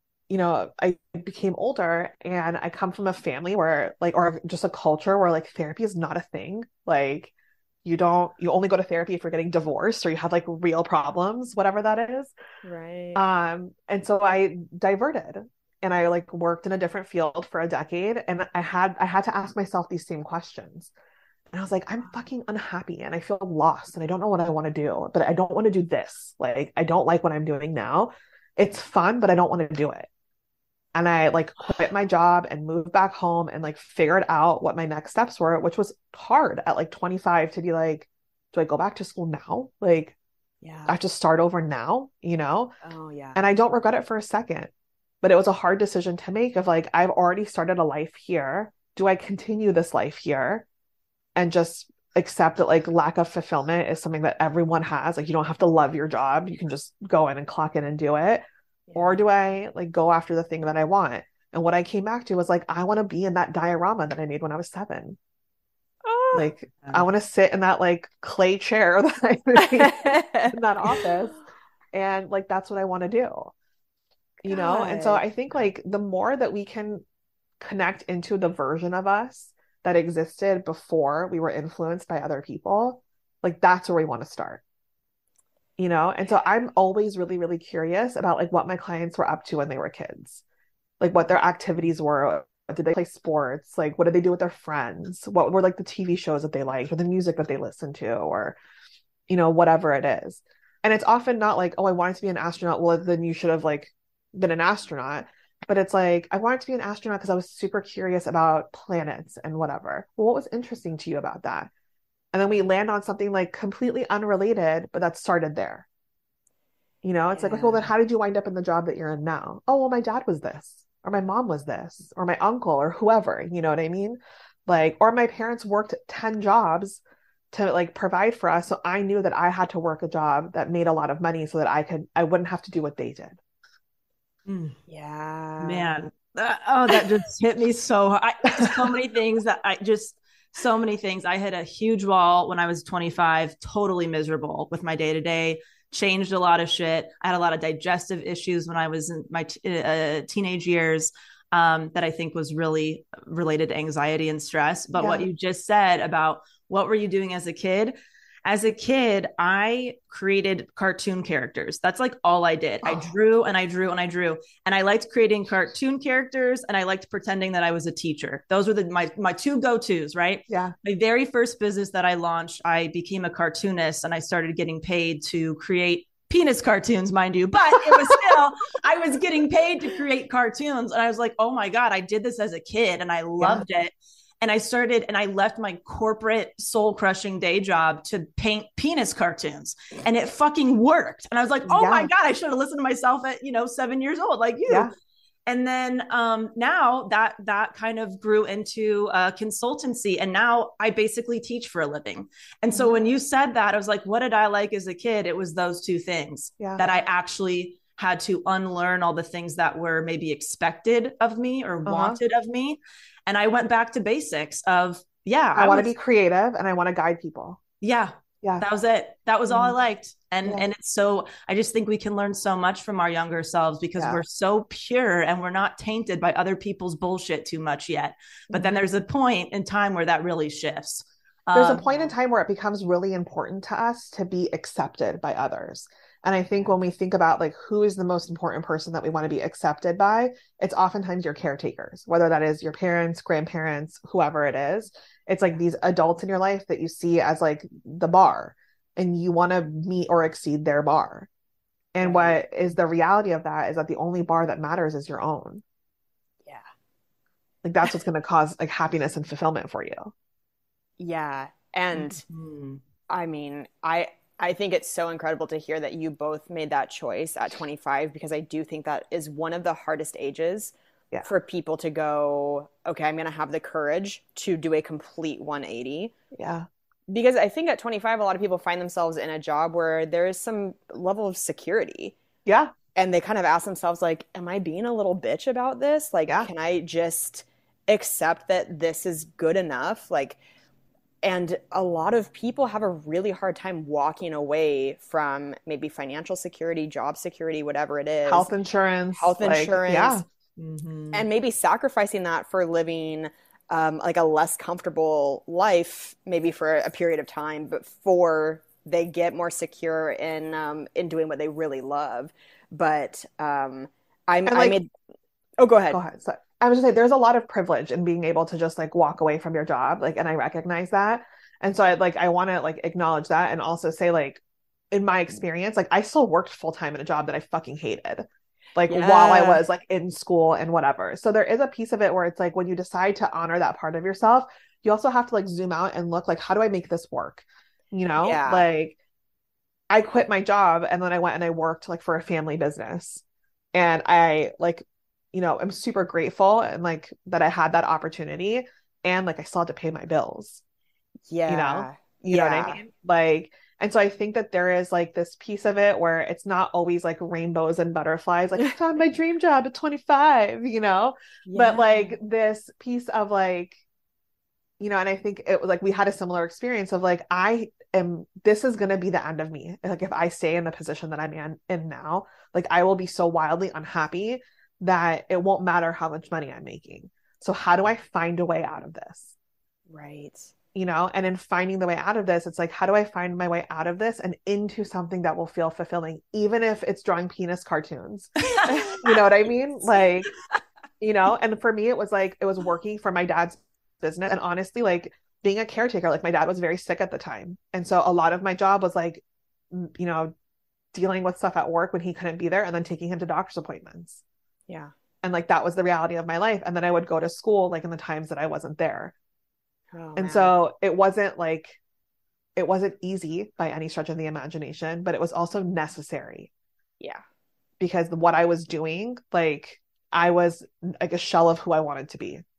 [SPEAKER 4] older, and I come from a family where like, or just a culture where like therapy is not a thing. Like, you only go to therapy if you're getting divorced or you have like real problems, whatever that is.
[SPEAKER 3] right.
[SPEAKER 4] And so I diverted, and I like worked in a different field for a decade, and I had to ask myself these same questions. And I was like, I'm fucking unhappy and I feel lost and I don't know what I want to do, but I don't want to do this. Like, I don't like what I'm doing now. It's fun, but I don't want to do it. And I like quit my job and moved back home and like figured out what my next steps were, which was hard at like 25 to be like, do I go back to school now? Like,
[SPEAKER 3] Yeah.
[SPEAKER 4] I have to start over now, you know?
[SPEAKER 3] Oh, yeah.
[SPEAKER 4] And I don't regret it for a second, but it was a hard decision to make of like, I've already started a life here. Do I continue this life here and just accept that like lack of fulfillment is something that everyone has? Like, you don't have to love your job. You can just go in and clock in and do it.
[SPEAKER 3] Yeah.
[SPEAKER 4] Or do I like go after the thing that I want? And what I came back to was like, I want to be in that diorama that I made when I was 7.
[SPEAKER 3] Oh.
[SPEAKER 4] Like, I want to sit in that like clay chair that I made in that office. And like, that's what I want to do, you know? And so I think like the more that we can connect into the version of us that existed before we were influenced by other people, like that's where we want to start, you know? And so I'm always really, really curious about like what my clients were up to when they were kids, like what their activities were. Did they play sports? Like, what did they do with their friends? What were like the TV shows that they liked, or the music that they listened to, or, you know, whatever it is. And it's often not like, oh, I wanted to be an astronaut. Well, then you should have like been an astronaut. But it's like, I wanted to be an astronaut because I was super curious about planets and whatever. Well, what was interesting to you about that? And then we land on something like completely unrelated, but that started there. You know, it's like, well, then how did you wind up in the job that you're in now? Oh, well, my dad was this, or my mom was this, or my uncle, or whoever, you know what I mean? Like, or my parents worked 10 jobs to like provide for us. So I knew that I had to work a job that made a lot of money so that I wouldn't have to do what they did.
[SPEAKER 3] Yeah.
[SPEAKER 1] Man. That just hit me so hard. So many things. I hit a huge wall when I was 25, totally miserable with my day-to-day, changed a lot of shit. I had a lot of digestive issues when I was in my teenage years that I think was really related to anxiety and stress. But what you just said about what were you doing as a kid? As a kid, I created cartoon characters. That's like all I did. I drew and I drew and I drew. And I liked creating cartoon characters, and I liked pretending that I was a teacher. Those were my two go-tos, right?
[SPEAKER 4] Yeah.
[SPEAKER 1] My very first business that I launched, I became a cartoonist, and I started getting paid to create penis cartoons, mind you. But it was still, I was getting paid to create cartoons. And I was like, oh my God, I did this as a kid and I loved it. And I left my corporate soul crushing day job to paint penis cartoons, and it fucking worked. And I was like, oh my God, I should have listened to myself at, 7 years old, like you. Yeah. And then now that kind of grew into consultancy. And now I basically teach for a living. And so when you said that, I was like, what did I like as a kid? It was those two things that I actually had to unlearn, all the things that were maybe expected of me or wanted of me. And I went back to basics of, I
[SPEAKER 4] want to be creative and I want to guide people.
[SPEAKER 1] Yeah. That was it. That was all I liked. And it's so, I just think we can learn so much from our younger selves because we're so pure and we're not tainted by other people's bullshit too much yet. But then there's a point in time where that really shifts.
[SPEAKER 4] There's a point in time where it becomes really important to us to be accepted by others. And I think when we think about like, who is the most important person that we want to be accepted by, it's oftentimes your caretakers, whether that is your parents, grandparents, whoever it is. It's like these adults in your life that you see as like the bar, and you want to meet or exceed their bar. And what is the reality of that is that the only bar that matters is your own.
[SPEAKER 3] Yeah.
[SPEAKER 4] Like that's what's going to cause like happiness and fulfillment for you.
[SPEAKER 3] Yeah. And I mean, I think it's so incredible to hear that you both made that choice at 25, because I do think that is one of the hardest ages for people to go, okay, I'm going to have the courage to do a complete 180.
[SPEAKER 4] Yeah.
[SPEAKER 3] because I think at 25, a lot of people find themselves in a job where there is some level of security.
[SPEAKER 4] Yeah.
[SPEAKER 3] And they kind of ask themselves, like, am I being a little bitch about this? Like, can I just accept that this is good enough? Like, and a lot of people have a really hard time walking away from maybe financial security, job security, whatever it is.
[SPEAKER 4] Health insurance.
[SPEAKER 3] Yeah.
[SPEAKER 1] Mm-hmm.
[SPEAKER 3] And maybe sacrificing that for living like a less comfortable life, maybe for a period of time, before they get more secure in doing what they really love. But I made. Oh, go ahead.
[SPEAKER 4] Go ahead. So I was just saying, there's a lot of privilege in being able to just like walk away from your job, like, and I recognize that. And so I want to like acknowledge that, and also say, like, in my experience, like, I still worked full time in a job that I fucking hated, like, while I was like in school and whatever. So there is a piece of it where it's like, when you decide to honor that part of yourself, you also have to like zoom out and look like, how do I make this work? You know, like, I quit my job and then I went and I worked like for a family business, and I like, you know, I'm super grateful and like that I had that opportunity, and like I still had to pay my bills.
[SPEAKER 3] Yeah.
[SPEAKER 4] You know what I mean? Like, and so I think that there is like this piece of it where it's not always like rainbows and butterflies, like, I found my dream job at 25, you know, but like this piece of like, you know, and I think it was like, we had a similar experience of like, this is going to be the end of me. Like, if I stay in the position that I'm in now, like, I will be so wildly unhappy that it won't matter how much money I'm making. So how do I find a way out of this?
[SPEAKER 3] Right.
[SPEAKER 4] You know, and in finding the way out of this, it's like, how do I find my way out of this and into something that will feel fulfilling, even if it's drawing penis cartoons? You know what I mean? Like, you know, and for me, it was like, it was working for my dad's business. And honestly, like, being a caretaker, like, my dad was very sick at the time. And so a lot of my job was like, you know, dealing with stuff at work when he couldn't be there, and then taking him to doctor's appointments.
[SPEAKER 3] Yeah.
[SPEAKER 4] And like, that was the reality of my life. And then I would go to school, like, in the times that I wasn't there. And so it wasn't easy by any stretch of the imagination, but it was also necessary.
[SPEAKER 3] Yeah.
[SPEAKER 4] Because what I was doing, like, I was like a shell of who I wanted to be.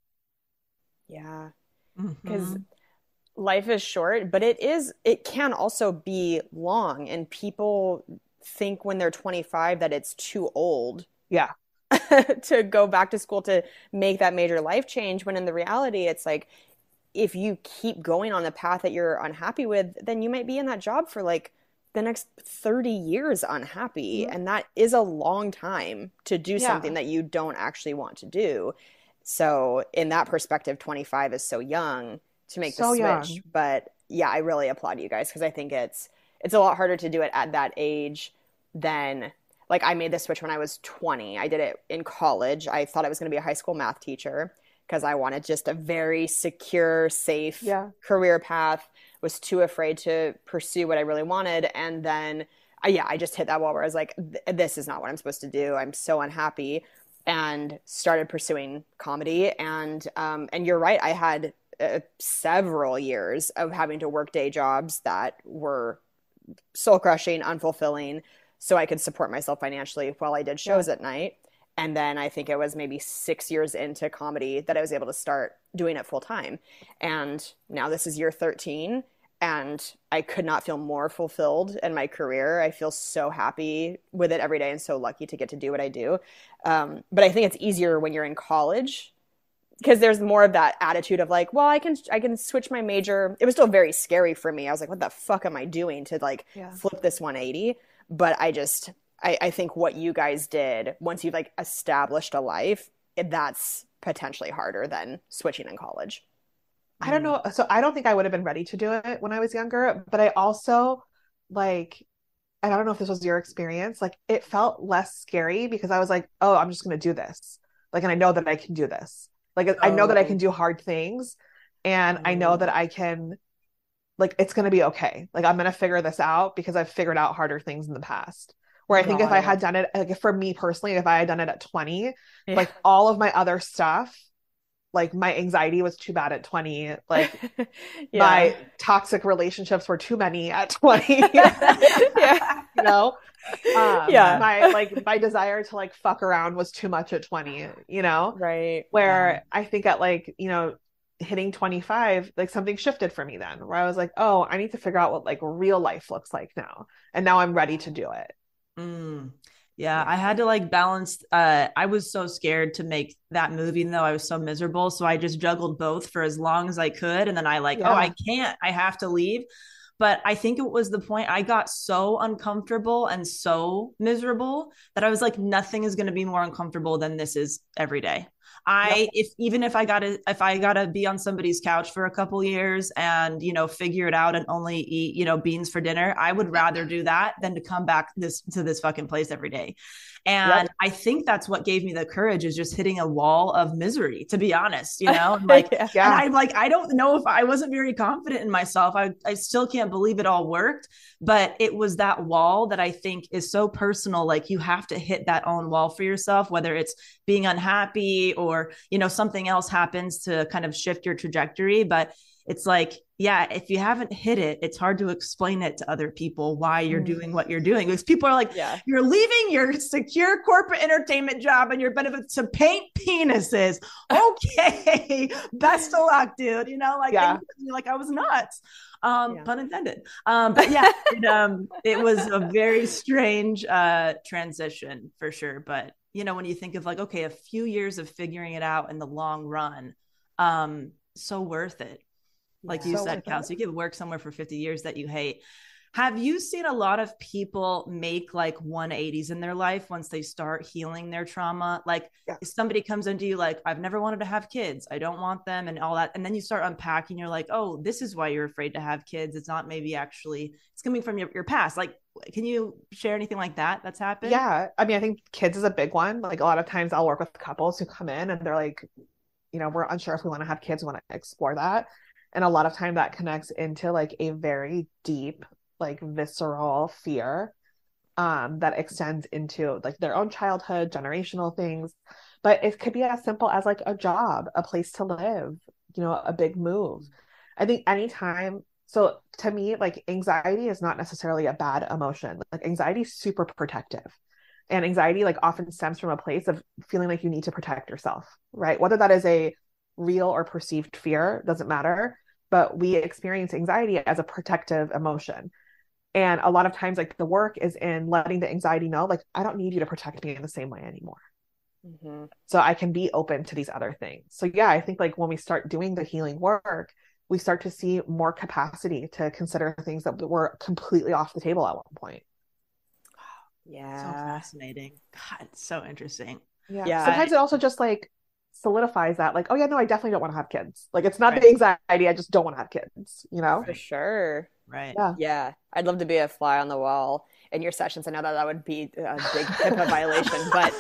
[SPEAKER 3] Yeah. Because life is short, but it can also be long. And people think when they're 25 that it's too old.
[SPEAKER 4] Yeah.
[SPEAKER 3] To go back to school to make that major life change, when in the reality, it's like, if you keep going on the path that you're unhappy with, then you might be in that job for like the next 30 years unhappy. And that is a long time to do something that you don't actually want to do. So in that perspective, 25 is so young to make the switch. Young. But yeah, I really applaud you guys, because I think it's a lot harder to do it at that age than, like, I made the switch when I was 20. I did it in college. I thought I was going to be a high school math teacher because I wanted just a very secure, safe career path. Was too afraid to pursue what I really wanted. And then, I just hit that wall where I was like, this is not what I'm supposed to do. I'm so unhappy. And started pursuing comedy. And you're right. I had several years of having to work day jobs that were soul crushing, unfulfilling, so I could support myself financially while I did shows at night. And then I think it was maybe 6 years into comedy that I was able to start doing it full time. And now this is year 13, and I could not feel more fulfilled in my career. I feel so happy with it every day and so lucky to get to do what I do. But I think it's easier when you're in college, because there's more of that attitude of like, well, I can switch my major. It was still very scary for me. I was like, what the fuck am I doing to like flip this 180? But I think what you guys did, once you've like established a life, that's potentially harder than switching in college.
[SPEAKER 4] I don't know. So I don't think I would have been ready to do it when I was younger, but I also like, and I don't know if this was your experience, like, it felt less scary because I was like, oh, I'm just going to do this. Like, and I know that I can do this. Like, I know that I can do hard things, and I know that I can, like, it's going to be okay. Like, I'm going to figure this out because I've figured out harder things in the past. Where I think if I had done it, like, for me personally, if I had done it at 20, like, all of my other stuff, like, my anxiety was too bad at 20. Like, my toxic relationships were too many at 20. You know? My desire to like fuck around was too much at 20, you know?
[SPEAKER 3] Right.
[SPEAKER 4] Where I think at like, you know, hitting 25, like something shifted for me then, where I was like, oh, I need to figure out what like real life looks like now. And now I'm ready to do it.
[SPEAKER 1] Yeah, I had to like balance. I was so scared to make that move, even though I was so miserable. So I just juggled both for as long as I could. And then I like, oh, I can't, I have to leave. But I think it was the point I got so uncomfortable and so miserable that I was like, nothing is going to be more uncomfortable than this is every day. If I gotta be on somebody's couch for a couple years and, you know, figure it out and only eat, you know, beans for dinner, I would rather do that than to come back to this fucking place every day. And I think that's what gave me the courage, is just hitting a wall of misery, to be honest, you know, and like, and I'm like, I don't know if I wasn't very confident in myself. I still can't believe it all worked, but it was that wall that I think is so personal. Like you have to hit that own wall for yourself, whether it's being unhappy or, you know, something else happens to kind of shift your trajectory. But it's like, yeah, if you haven't hit it, it's hard to explain it to other people why you're doing what you're doing. Because people are like, you're leaving your secure corporate entertainment job and your benefits to paint penises. Okay, best of luck, dude. You know, like, like I was nuts. Pun intended. But yeah, it was a very strange transition for sure. But you know, when you think of like, okay, a few years of figuring it out in the long run, so worth it. Like you said, Cal, so you could work somewhere for 50 years that you hate. Have you seen a lot of people make like 180s in their life once they start healing their trauma? Like if somebody comes into you like, I've never wanted to have kids, I don't want them, and all that. And then you start unpacking, you're like, oh, this is why you're afraid to have kids. It's not maybe actually, it's coming from your past. Like, can you share anything like that that's happened?
[SPEAKER 4] Yeah. I mean, I think kids is a big one. Like a lot of times I'll work with couples who come in and they're like, you know, we're unsure if we want to have kids, we want to explore that. And a lot of time that connects into like a very deep, like visceral fear that extends into like their own childhood, generational things. But it could be as simple as like a job, a place to live, you know, a big move. I think anytime. So to me, like anxiety is not necessarily a bad emotion. Like anxiety is super protective. And anxiety like often stems from a place of feeling like you need to protect yourself, right? Whether that is a real or perceived fear, doesn't matter, but we experience anxiety as a protective emotion. And a lot of times like the work is in letting the anxiety know, like, I don't need you to protect me in the same way anymore. So I can be open to these other things. So yeah, I think like when we start doing the healing work, we start to see more capacity to consider things that were completely off the table at one point.
[SPEAKER 1] Yeah. So fascinating. God, it's so interesting.
[SPEAKER 4] Yeah. Sometimes it also just like solidifies that, like, oh yeah, no, I definitely don't want to have kids. Like it's not the anxiety, I just don't want to have kids, you know?
[SPEAKER 3] For sure.
[SPEAKER 1] Right.
[SPEAKER 3] Yeah. I'd love to be a fly on the wall in your sessions. I know that would be a big HIPAA violation, but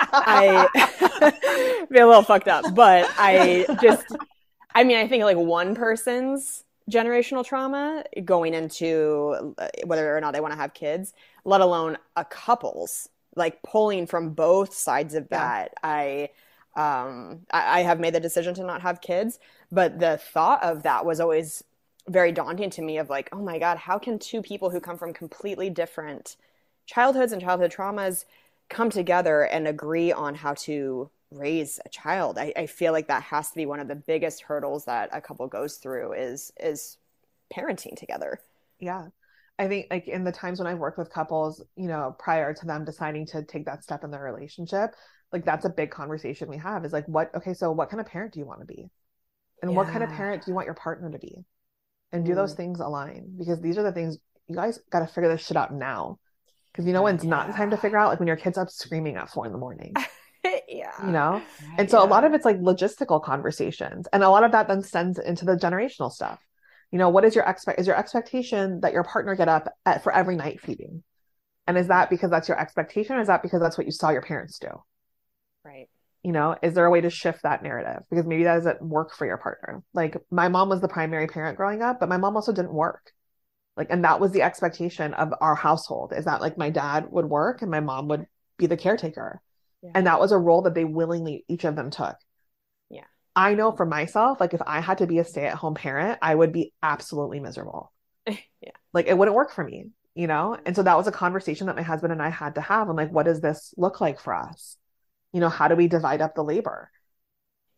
[SPEAKER 3] I be a little fucked up. But I think like one person's generational trauma going into whether or not they want to have kids, let alone a couple's, like pulling from both sides of that. I have made the decision to not have kids, but the thought of that was always very daunting to me, of like, oh my God, how can two people who come from completely different childhoods and childhood traumas come together and agree on how to raise a child? I feel like that has to be one of the biggest hurdles that a couple goes through is parenting together.
[SPEAKER 4] Yeah. I think like in the times when I've worked with couples, you know, prior to them deciding to take that step in their relationship, like that's a big conversation we have, is like, what kind of parent do you want to be? And what kind of parent do you want your partner to be? And do those things align? Because these are the things you guys got to figure this shit out now. Because you know when it's not the time to figure out, like when your kid's up screaming at 4 a.m. You know? And so a lot of it's like logistical conversations. And a lot of that then extends into the generational stuff. You know, what is your expectation that your partner get up for every night feeding? And is that because that's your expectation, or is that because that's what you saw your parents do?
[SPEAKER 3] Right.
[SPEAKER 4] You know, is there a way to shift that narrative? Because maybe that doesn't work for your partner. Like my mom was the primary parent growing up, but my mom also didn't work. Like, and that was the expectation of our household, is that like my dad would work and my mom would be the caretaker. Yeah. And that was a role that they willingly, each of them took.
[SPEAKER 3] Yeah.
[SPEAKER 4] I know for myself, like if I had to be a stay-at-home parent, I would be absolutely miserable.
[SPEAKER 3] Yeah.
[SPEAKER 4] Like it wouldn't work for me, you know? And so that was a conversation that my husband and I had to have. I'm like, what does this look like for us? You know, how do we divide up the labor?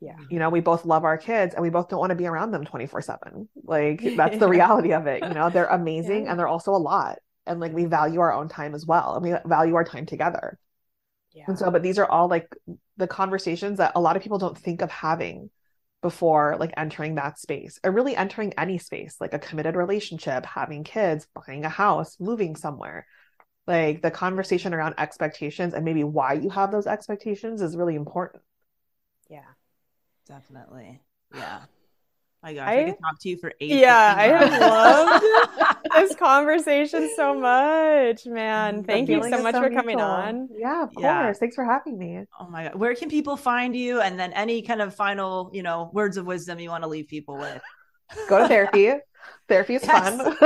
[SPEAKER 3] Yeah.
[SPEAKER 4] You know, we both love our kids and we both don't want to be around them 24/7. Like that's the reality of it. You know, they're amazing and they're also a lot. And like we value our own time as well. And we value our time together.
[SPEAKER 3] Yeah.
[SPEAKER 4] And so, but these are all like the conversations that a lot of people don't think of having before like entering that space or really entering any space, like a committed relationship, having kids, buying a house, moving somewhere. Like the conversation around expectations and maybe why you have those expectations is really important.
[SPEAKER 3] Yeah.
[SPEAKER 1] Definitely. Yeah. My gosh, I could talk to you for 8
[SPEAKER 3] Yeah, I have loved this conversation so much, man. Thank you so much for coming on.
[SPEAKER 4] Yeah, of course. Thanks for having me.
[SPEAKER 1] Oh my God. Where can people find you? And then any kind of final, words of wisdom you want to leave people with?
[SPEAKER 4] Go to therapy. Therapy is fun.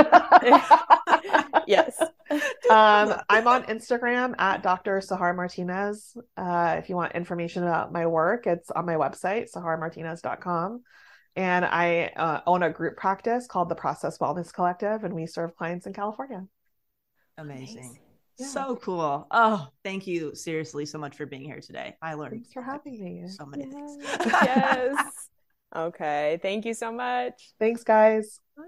[SPEAKER 3] Yes.
[SPEAKER 4] I'm on Instagram at Dr. Sahar Martinez. If you want information about my work, it's on my website, saharmartinez.com. And I own a group practice called the Process Wellness Collective, and we serve clients in California.
[SPEAKER 1] Amazing. Yeah. So cool. Oh, thank you seriously so much for being here today. I learned.
[SPEAKER 4] Thanks for having me.
[SPEAKER 1] So many things.
[SPEAKER 3] Yes. Okay. Thank you so much.
[SPEAKER 4] Thanks, guys.
[SPEAKER 3] Bye.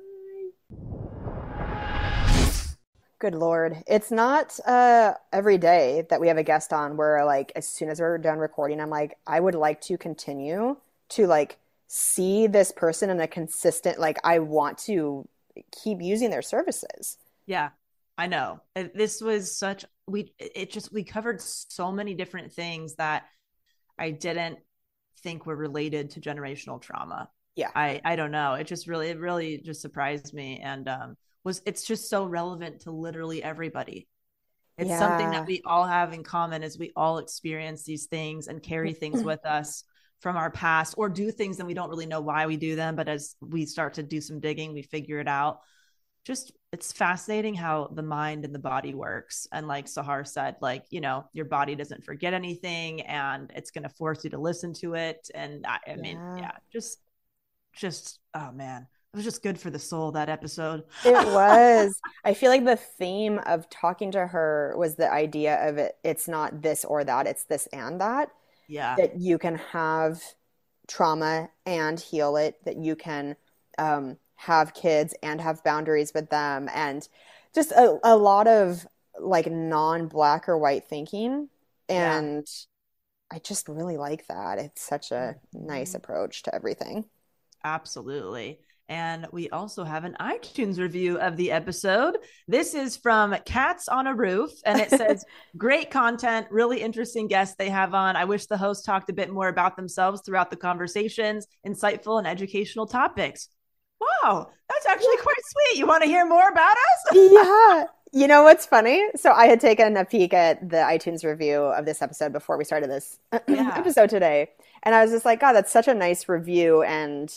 [SPEAKER 3] Good Lord. It's not every day that we have a guest on where like as soon as we're done recording, I'm like, I would like to continue to like see this person in a consistent, like I want to keep using their services.
[SPEAKER 1] Yeah, I know. This was we covered so many different things that I didn't think were related to generational trauma.
[SPEAKER 3] Yeah.
[SPEAKER 1] I don't know. It really just surprised me. And it's just so relevant to literally everybody. It's something that we all have in common is we all experience these things and carry things with us from our past or do things and we don't really know why we do them. But as we start to do some digging, we figure it out. Just, it's fascinating how the mind and the body works. And like Sahar said, like, your body doesn't forget anything and it's going to force you to listen to it. And I mean, just, oh man, it was just good for the soul, that episode.
[SPEAKER 3] It was. I feel like the theme of talking to her was the idea of it's not this or that, it's this and that.
[SPEAKER 1] Yeah.
[SPEAKER 3] That you can have trauma and heal it, that you can have kids and have boundaries with them, and just a lot of like non-black or white thinking. And I just really like that. It's such a nice approach to everything.
[SPEAKER 1] Absolutely. And we also have an iTunes review of the episode. This is from Cats on a Roof, and it says, great content, really interesting guests they have on. I wish the host talked a bit more about themselves throughout the conversations, insightful and educational topics. Wow, that's actually quite sweet. You want to hear more about us?
[SPEAKER 3] Yeah. You know what's funny? So I had taken a peek at the iTunes review of this episode before we started this episode today. And I was just like, God, that's such a nice review. And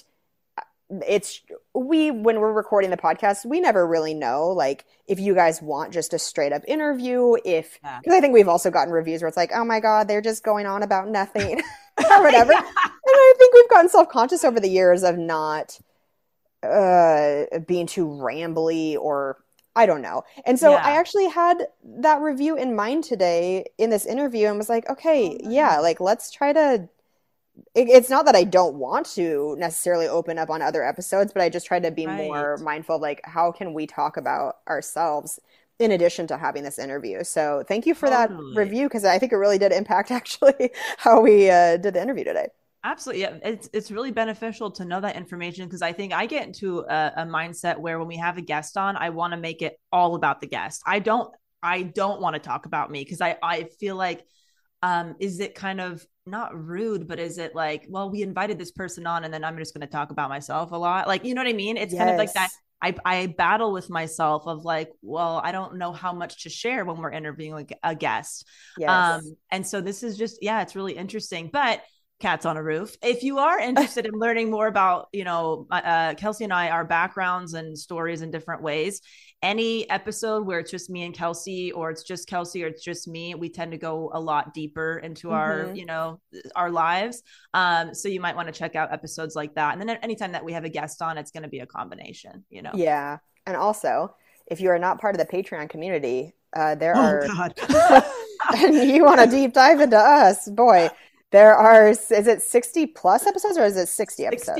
[SPEAKER 3] when we're recording the podcast, we never really know, like, if you guys want just a straight up interview, because I think we've also gotten reviews where it's like, oh my God, they're just going on about nothing or whatever. And I think we've gotten self-conscious over the years of not being too rambly, or I don't know. And so I actually had that review in mind today in this interview and was like, okay, like let's try to, it's not that I don't want to necessarily open up on other episodes, but I just try to be more mindful of like, how can we talk about ourselves in addition to having this interview? So thank you for that review, because I think it really did impact actually how we did the interview today.
[SPEAKER 1] Absolutely. Yeah. It's really beneficial to know that information, because I think I get into a mindset where when we have a guest on, I want to make it all about the guest. I don't want to talk about me, because I feel like, is it kind of not rude, but is it like, well, we invited this person on and then I'm just going to talk about myself a lot. Like, you know what I mean? It's kind of like that. I battle with myself of like, well, I don't know how much to share when we're interviewing a guest.
[SPEAKER 3] Yes.
[SPEAKER 1] And so this is just, it's really interesting. But Cats on a Roof, if you are interested in learning more about, Kelsey and I, our backgrounds and stories in different ways, any episode where it's just me and Kelsey, or it's just Kelsey, or it's just me, we tend to go a lot deeper into our lives. So you might want to check out episodes like that. And then anytime that we have a guest on, it's going to be a combination,
[SPEAKER 3] Yeah. And also, if you are not part of the Patreon community, there are, and you want to deep dive into us, boy, is it 60 plus episodes or is it 60 episodes?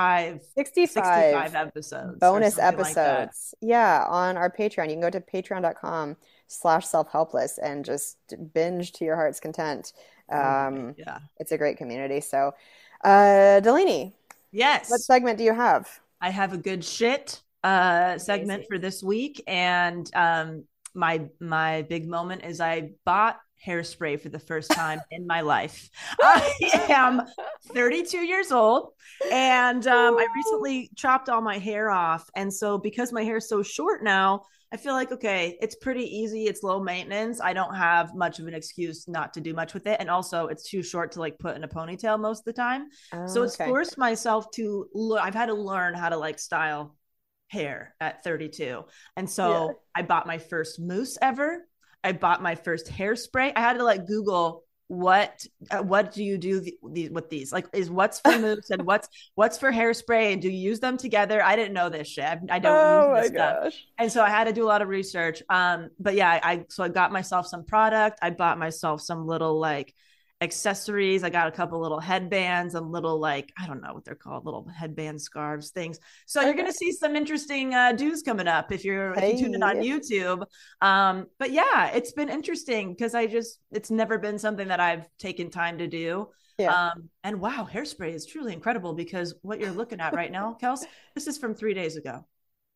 [SPEAKER 1] 65 episodes.
[SPEAKER 3] Bonus episodes. Yeah, on our Patreon. You can go to patreon.com/selfhelpless and just binge to your heart's content. It's a great community. So, Delaney.
[SPEAKER 1] Yes.
[SPEAKER 3] What segment do you have?
[SPEAKER 1] I have a good shit segment for this week. And my big moment is I bought hairspray for the first time in my life. I am 32 years old and I recently chopped all my hair off. And so because my hair is so short now, I feel like, okay, it's pretty easy. It's low maintenance. I don't have much of an excuse not to do much with it. And also it's too short to like put in a ponytail most of the time. So it's forced myself to I've had to learn how to like style hair at 32. And so I bought my first mousse ever. I bought my first hairspray. I had to like Google what do you do with these? Like, is what's for mousse and what's for hairspray, and do you use them together? I didn't know this shit. I don't use this stuff. And so I had to do a lot of research. But yeah, I got myself some product. I bought myself some little like accessories. I got a couple little headbands and little like, I don't know what they're called, little headband scarves things. So you're going to see some interesting do's coming up if you tune in on YouTube. But yeah, it's been interesting because it's never been something that I've taken time to do. And wow, hairspray is truly incredible because what you're looking at right now, Kels, this is from 3 days ago.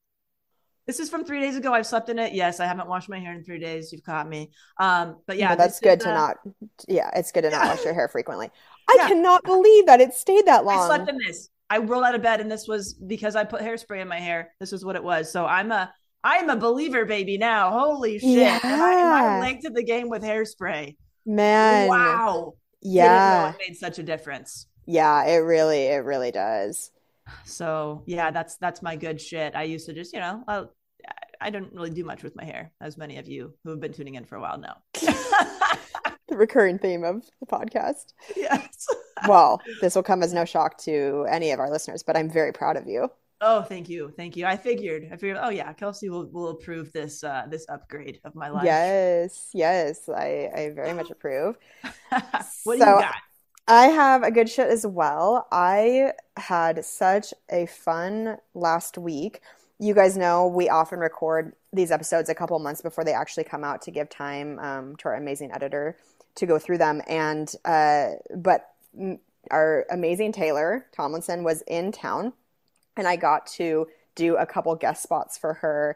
[SPEAKER 1] I've slept in it. Yes, I haven't washed my hair in 3 days. You've caught me. But yeah,
[SPEAKER 3] that's good to not. Yeah, it's good to not wash your hair frequently. I cannot believe that it stayed that long.
[SPEAKER 1] I slept in this. I rolled out of bed, and this was because I put hairspray in my hair. This is what it was. So I'm a believer, baby. Now, holy shit!
[SPEAKER 3] Yeah.
[SPEAKER 1] Am I late to the game with hairspray?
[SPEAKER 3] Man,
[SPEAKER 1] wow.
[SPEAKER 3] Yeah,
[SPEAKER 1] it made such a difference.
[SPEAKER 3] Yeah, it really does.
[SPEAKER 1] So yeah, that's my good shit. I used to just, I don't really do much with my hair, as many of you who have been tuning in for a while know.
[SPEAKER 3] The recurring theme of the podcast.
[SPEAKER 1] Yes.
[SPEAKER 3] Well, this will come as no shock to any of our listeners, but I'm very proud of you.
[SPEAKER 1] Oh, thank you. I figured, oh yeah, Kelsey will approve this upgrade of my life.
[SPEAKER 3] Yes. I very much approve.
[SPEAKER 1] What do you got?
[SPEAKER 3] I have a good shit as well. I had such a fun last week. You guys know we often record these episodes a couple months before they actually come out to give time to our amazing editor to go through them. And but our amazing Taylor Tomlinson was in town, and I got to do a couple guest spots for her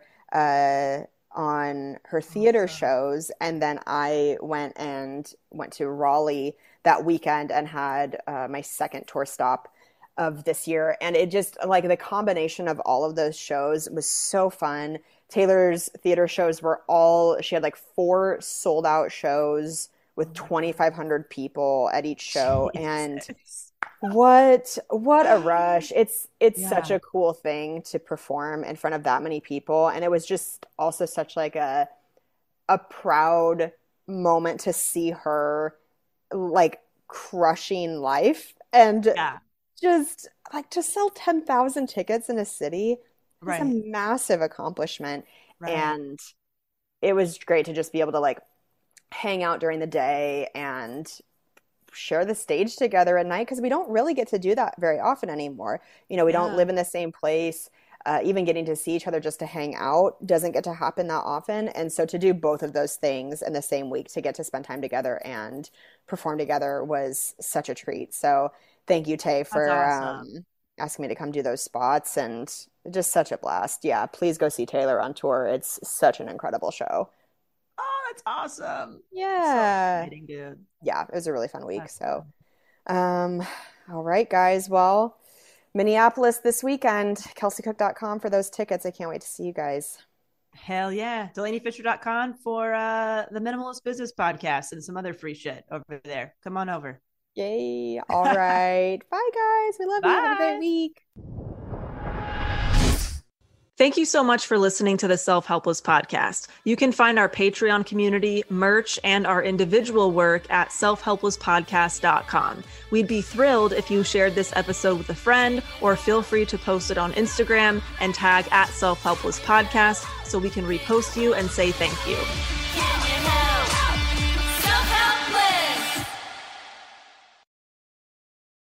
[SPEAKER 3] on her theater shows. And then I went to Raleigh that weekend and had my second tour stop of this year. And it just, like, the combination of all of those shows was so fun. Taylor's theater shows she had like 4 sold out shows with 2,500 people at each show. Jesus. And what a rush. It's such a cool thing to perform in front of that many people. And it was just also such like a proud moment to see her like crushing life and just like to sell 10,000 tickets in a city. It's a massive accomplishment. And it was great to just be able to like hang out during the day and share the stage together at night, because we don't really get to do that very often anymore. We don't live in the same place. Even getting to see each other just to hang out doesn't get to happen that often. And so to do both of those things in the same week, to get to spend time together and perform together, was such a treat. So thank you, Tay, for asking me to come do those spots, and just such a blast. Yeah, please go see Taylor on tour. It's such an incredible show.
[SPEAKER 1] Oh, that's awesome.
[SPEAKER 3] Yeah.
[SPEAKER 1] So exciting, dude.
[SPEAKER 3] Yeah, it was a really fun week. So, all right, guys. Well, Minneapolis this weekend, kelseycook.com for those tickets. I can't wait to see you guys.
[SPEAKER 1] Hell yeah. DelaneyFisher.com for the Minimalist Business Podcast and some other free shit over there. Come on over.
[SPEAKER 3] Yay. All right. Bye, guys. We love you. Have a great week.
[SPEAKER 1] Thank you so much for listening to the Self Helpless Podcast. You can find our Patreon community, merch, and our individual work at selfhelplesspodcast.com. We'd be thrilled if you shared this episode with a friend, or feel free to post it on Instagram and tag @selfhelplesspodcast so we can repost you and say thank you.